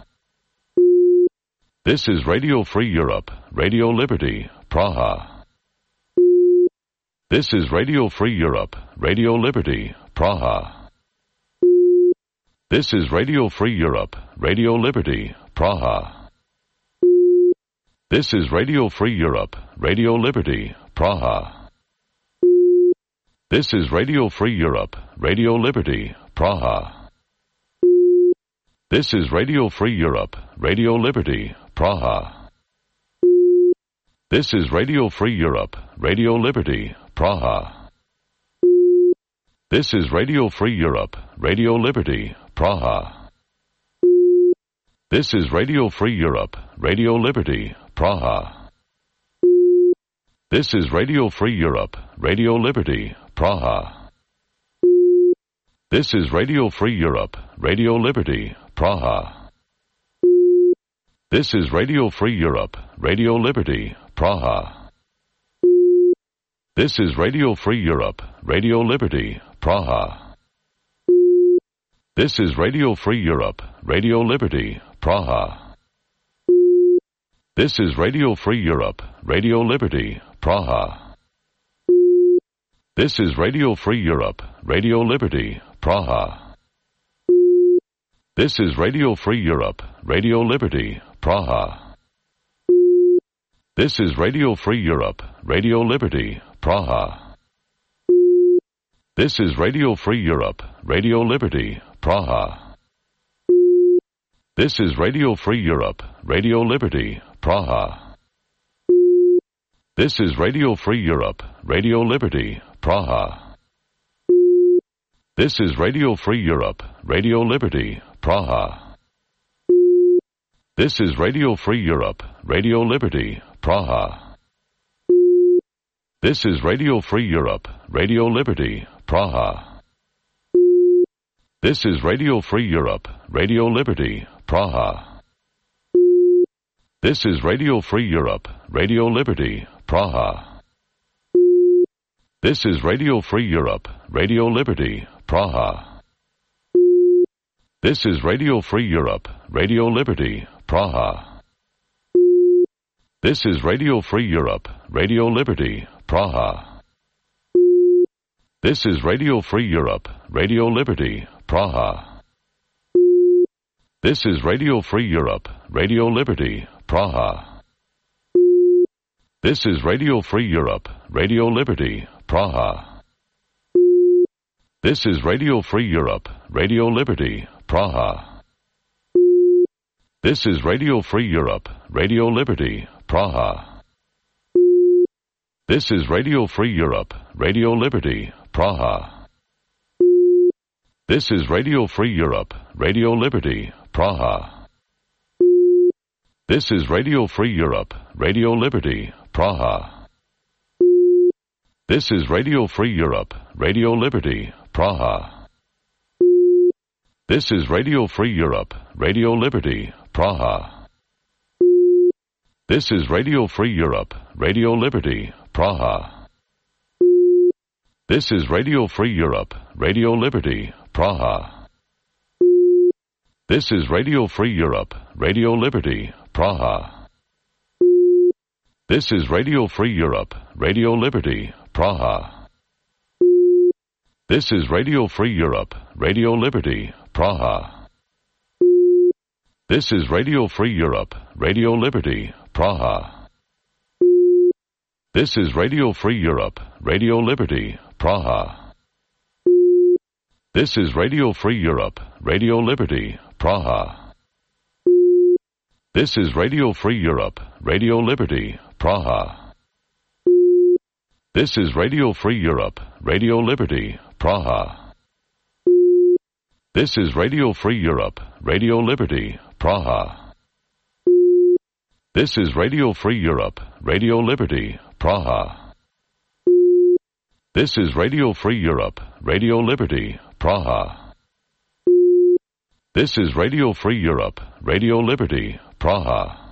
This is Radio Free Europe, Radio Liberty, Praha. This is Radio Free Europe, Radio Liberty, Praha. This is Radio Free Europe, Radio Liberty, Praha. This is Radio Free Europe, Radio Liberty, Praha. This is Radio Free Europe, Radio Liberty, Praha. This is Radio Free Europe, Radio Liberty, Praha. This is Radio Free Europe, Radio Liberty, Praha. This is Radio Free Europe, Radio Liberty, Praha. This is Radio Free Europe, Radio Liberty, Praha. This is Radio Free Europe, Radio Liberty, Praha. This is Radio Free Europe, Radio Liberty, Praha. This is Radio Free Europe, Radio Liberty, Praha. This is Radio Free Europe, Radio Liberty, Praha. This is Radio Free Europe, Radio Liberty, Praha. This is Radio Free Europe, Radio Liberty, Praha. This is Radio Free Europe, Radio Liberty, Praha. This is Radio Free Europe, Radio Liberty, Praha. This is Radio Free Europe, Radio Liberty, Praha. This is Radio Free Europe, Radio Liberty, Praha. This is Radio Free Europe, Radio Liberty, Praha. This is Radio Free Europe, Radio Liberty, Praha. This is Radio Free Europe, Radio Liberty, Praha. This is Radio Free Europe, Radio Liberty, Praha. This is Radio Free Europe, Radio Liberty, Praha. This is Radio Free Europe, Radio Liberty, Praha. This is Radio Free Europe, Radio Liberty, Praha. This is Radio Free Europe, Radio Liberty, Praha. This is Radio Free Europe, Radio Liberty, Praha. This is Radio Free Europe, Radio Liberty, Praha. This is Radio Free Europe, Radio Liberty, Praha. This is Radio Free Europe, Radio Liberty, Praha. This is Radio Free Europe, Radio Liberty, Praha. This is Radio Free Europe, Radio Liberty, Praha. This is Radio Free Europe, Radio Liberty, Praha. This is Radio Free Europe, Radio Liberty, Praha. This is Radio Free Europe, Radio Liberty, Praha. This is Radio Free Europe, Radio Liberty, Praha. This is Radio Free Europe, Radio Liberty, Praha. This is Radio Free Europe, Radio Liberty, Praha. This is Radio Free Europe, Radio Liberty, Praha. This is Radio Free Europe, Radio Liberty, Praha. This is Radio Free Europe, Radio Liberty, Praha. This is Radio Free Europe, Radio Liberty, Praha. This is Radio Free Europe, Radio Liberty, Praha. This is Radio Free Europe, Radio Liberty, Praha. This is Radio Free Europe, Radio Liberty, Praha. This is Radio Free Europe, Radio Liberty, Praha. This is Radio Free Europe, Radio Liberty, Praha. This is Radio Free Europe, Radio Liberty, Praha. This is Radio Free Europe, Radio Liberty, Praha. This is Radio Free Europe, Radio Liberty, Praha. This is Radio Free Europe, Radio Liberty, Praha. This is Radio Free Europe, Radio Liberty, Praha.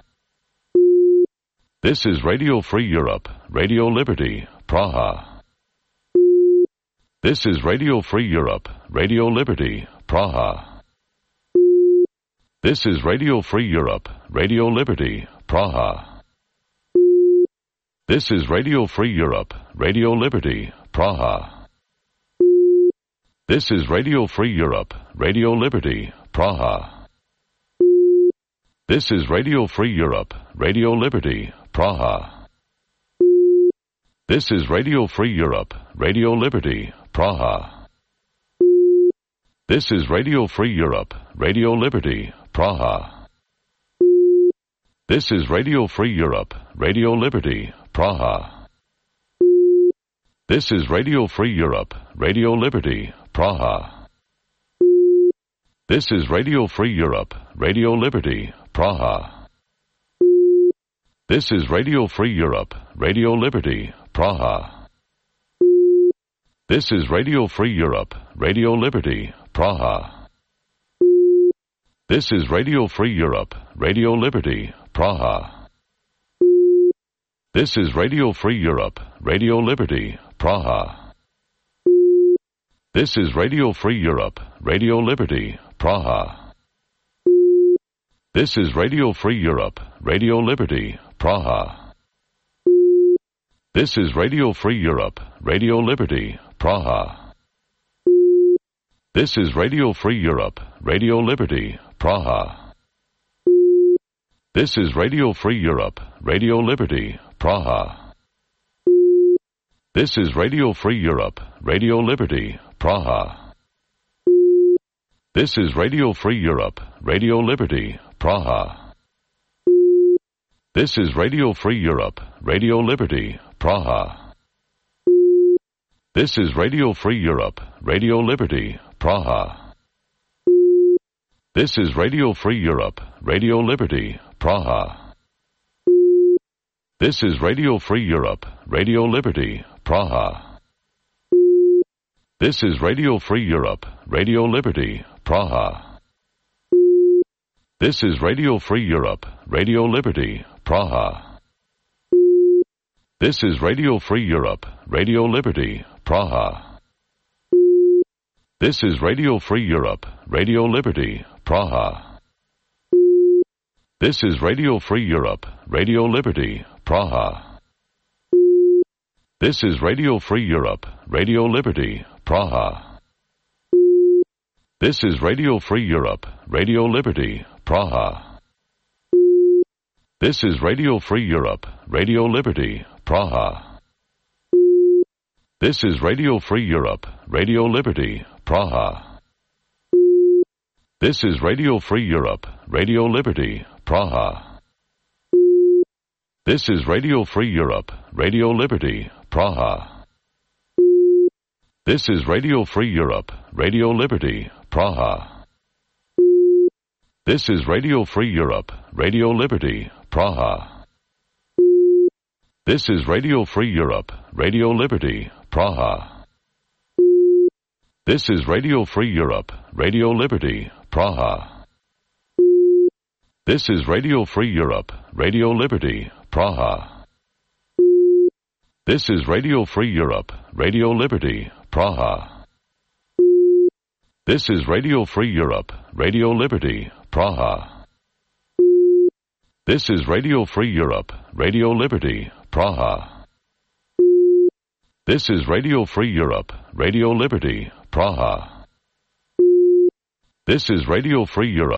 This is Radio Free Europe, Radio Liberty, Praha. This is Radio Free Europe, Radio Liberty, Praha. This is Radio Free Europe, Radio Liberty, Praha. This is Radio Free Europe, Radio Liberty, Praha. This is Radio Free Europe, Radio Liberty, Praha. This is Radio Free Europe, Radio Liberty, Praha. This is Radio Free Europe, Radio Liberty, Praha. This is Radio Free Europe, Radio Liberty, Praha. This is Radio Free Europe, Radio Liberty, Praha. This is Radio Free Europe, Radio Liberty, Praha. This is Radio Free Europe, Radio Liberty, Praha. This is Radio Free Europe, Radio Liberty, Praha. This is Radio Free Europe, Radio Liberty, Praha. This is Radio Free Europe, Radio Liberty, Praha. This is Radio Free Europe, Radio Liberty, Praha. This is Radio Free Europe, Radio Liberty, Praha. This is Radio Free Europe, Radio Liberty, Praha. This is Radio Free Europe, Radio Liberty, Praha. This is Radio Free Europe, Radio Liberty, Praha. This is Radio Free Europe, Radio Liberty, Praha. This is Radio Free Europe, Radio Liberty, Praha. This is Radio Free Europe, Radio Liberty, Praha. This is Radio Free Europe, Radio Liberty, Praha. This is Radio Free Europe, Radio Liberty, Praha. This is Radio Free Europe, Radio Liberty, Praha. This is Radio Free Europe, Radio Liberty, Praha. This is Radio Free Europe, Radio Liberty, Praha. This is Radio Free Europe, Radio Liberty, Praha. This is Radio Free Europe, Radio Liberty, Praha. This is Radio Free Europe, Radio Liberty, Praha. This is Radio Free Europe, Radio Liberty, Praha. This is Radio Free Europe, Radio Liberty, Praha. This is Radio Free Europe, Radio Liberty, Praha. This is Radio Free Europe, Radio Liberty, Praha. This is Radio Free Europe, Radio Liberty, Praha. This is Radio Free Europe, Radio Liberty, Praha. This is Radio Free Europe, Radio Liberty, Praha. This is Radio Free Europe, Radio Liberty, Praha. This is Radio Free Europe, Radio Liberty, Praha. This is Radio Free Europe, Radio Liberty, Praha. This is Radio Free Europe, Radio Liberty, Praha. This is Radio Free Europe, Radio Liberty, Praha. This is Radio Free Europe, Radio Liberty, Praha. This is Radio Free Europe, Radio Liberty, Praha. This is Radio Free Europe, Radio Liberty, Praha. This is Radio Free Europe, Radio Liberty, Praha. This is Radio Free Europe.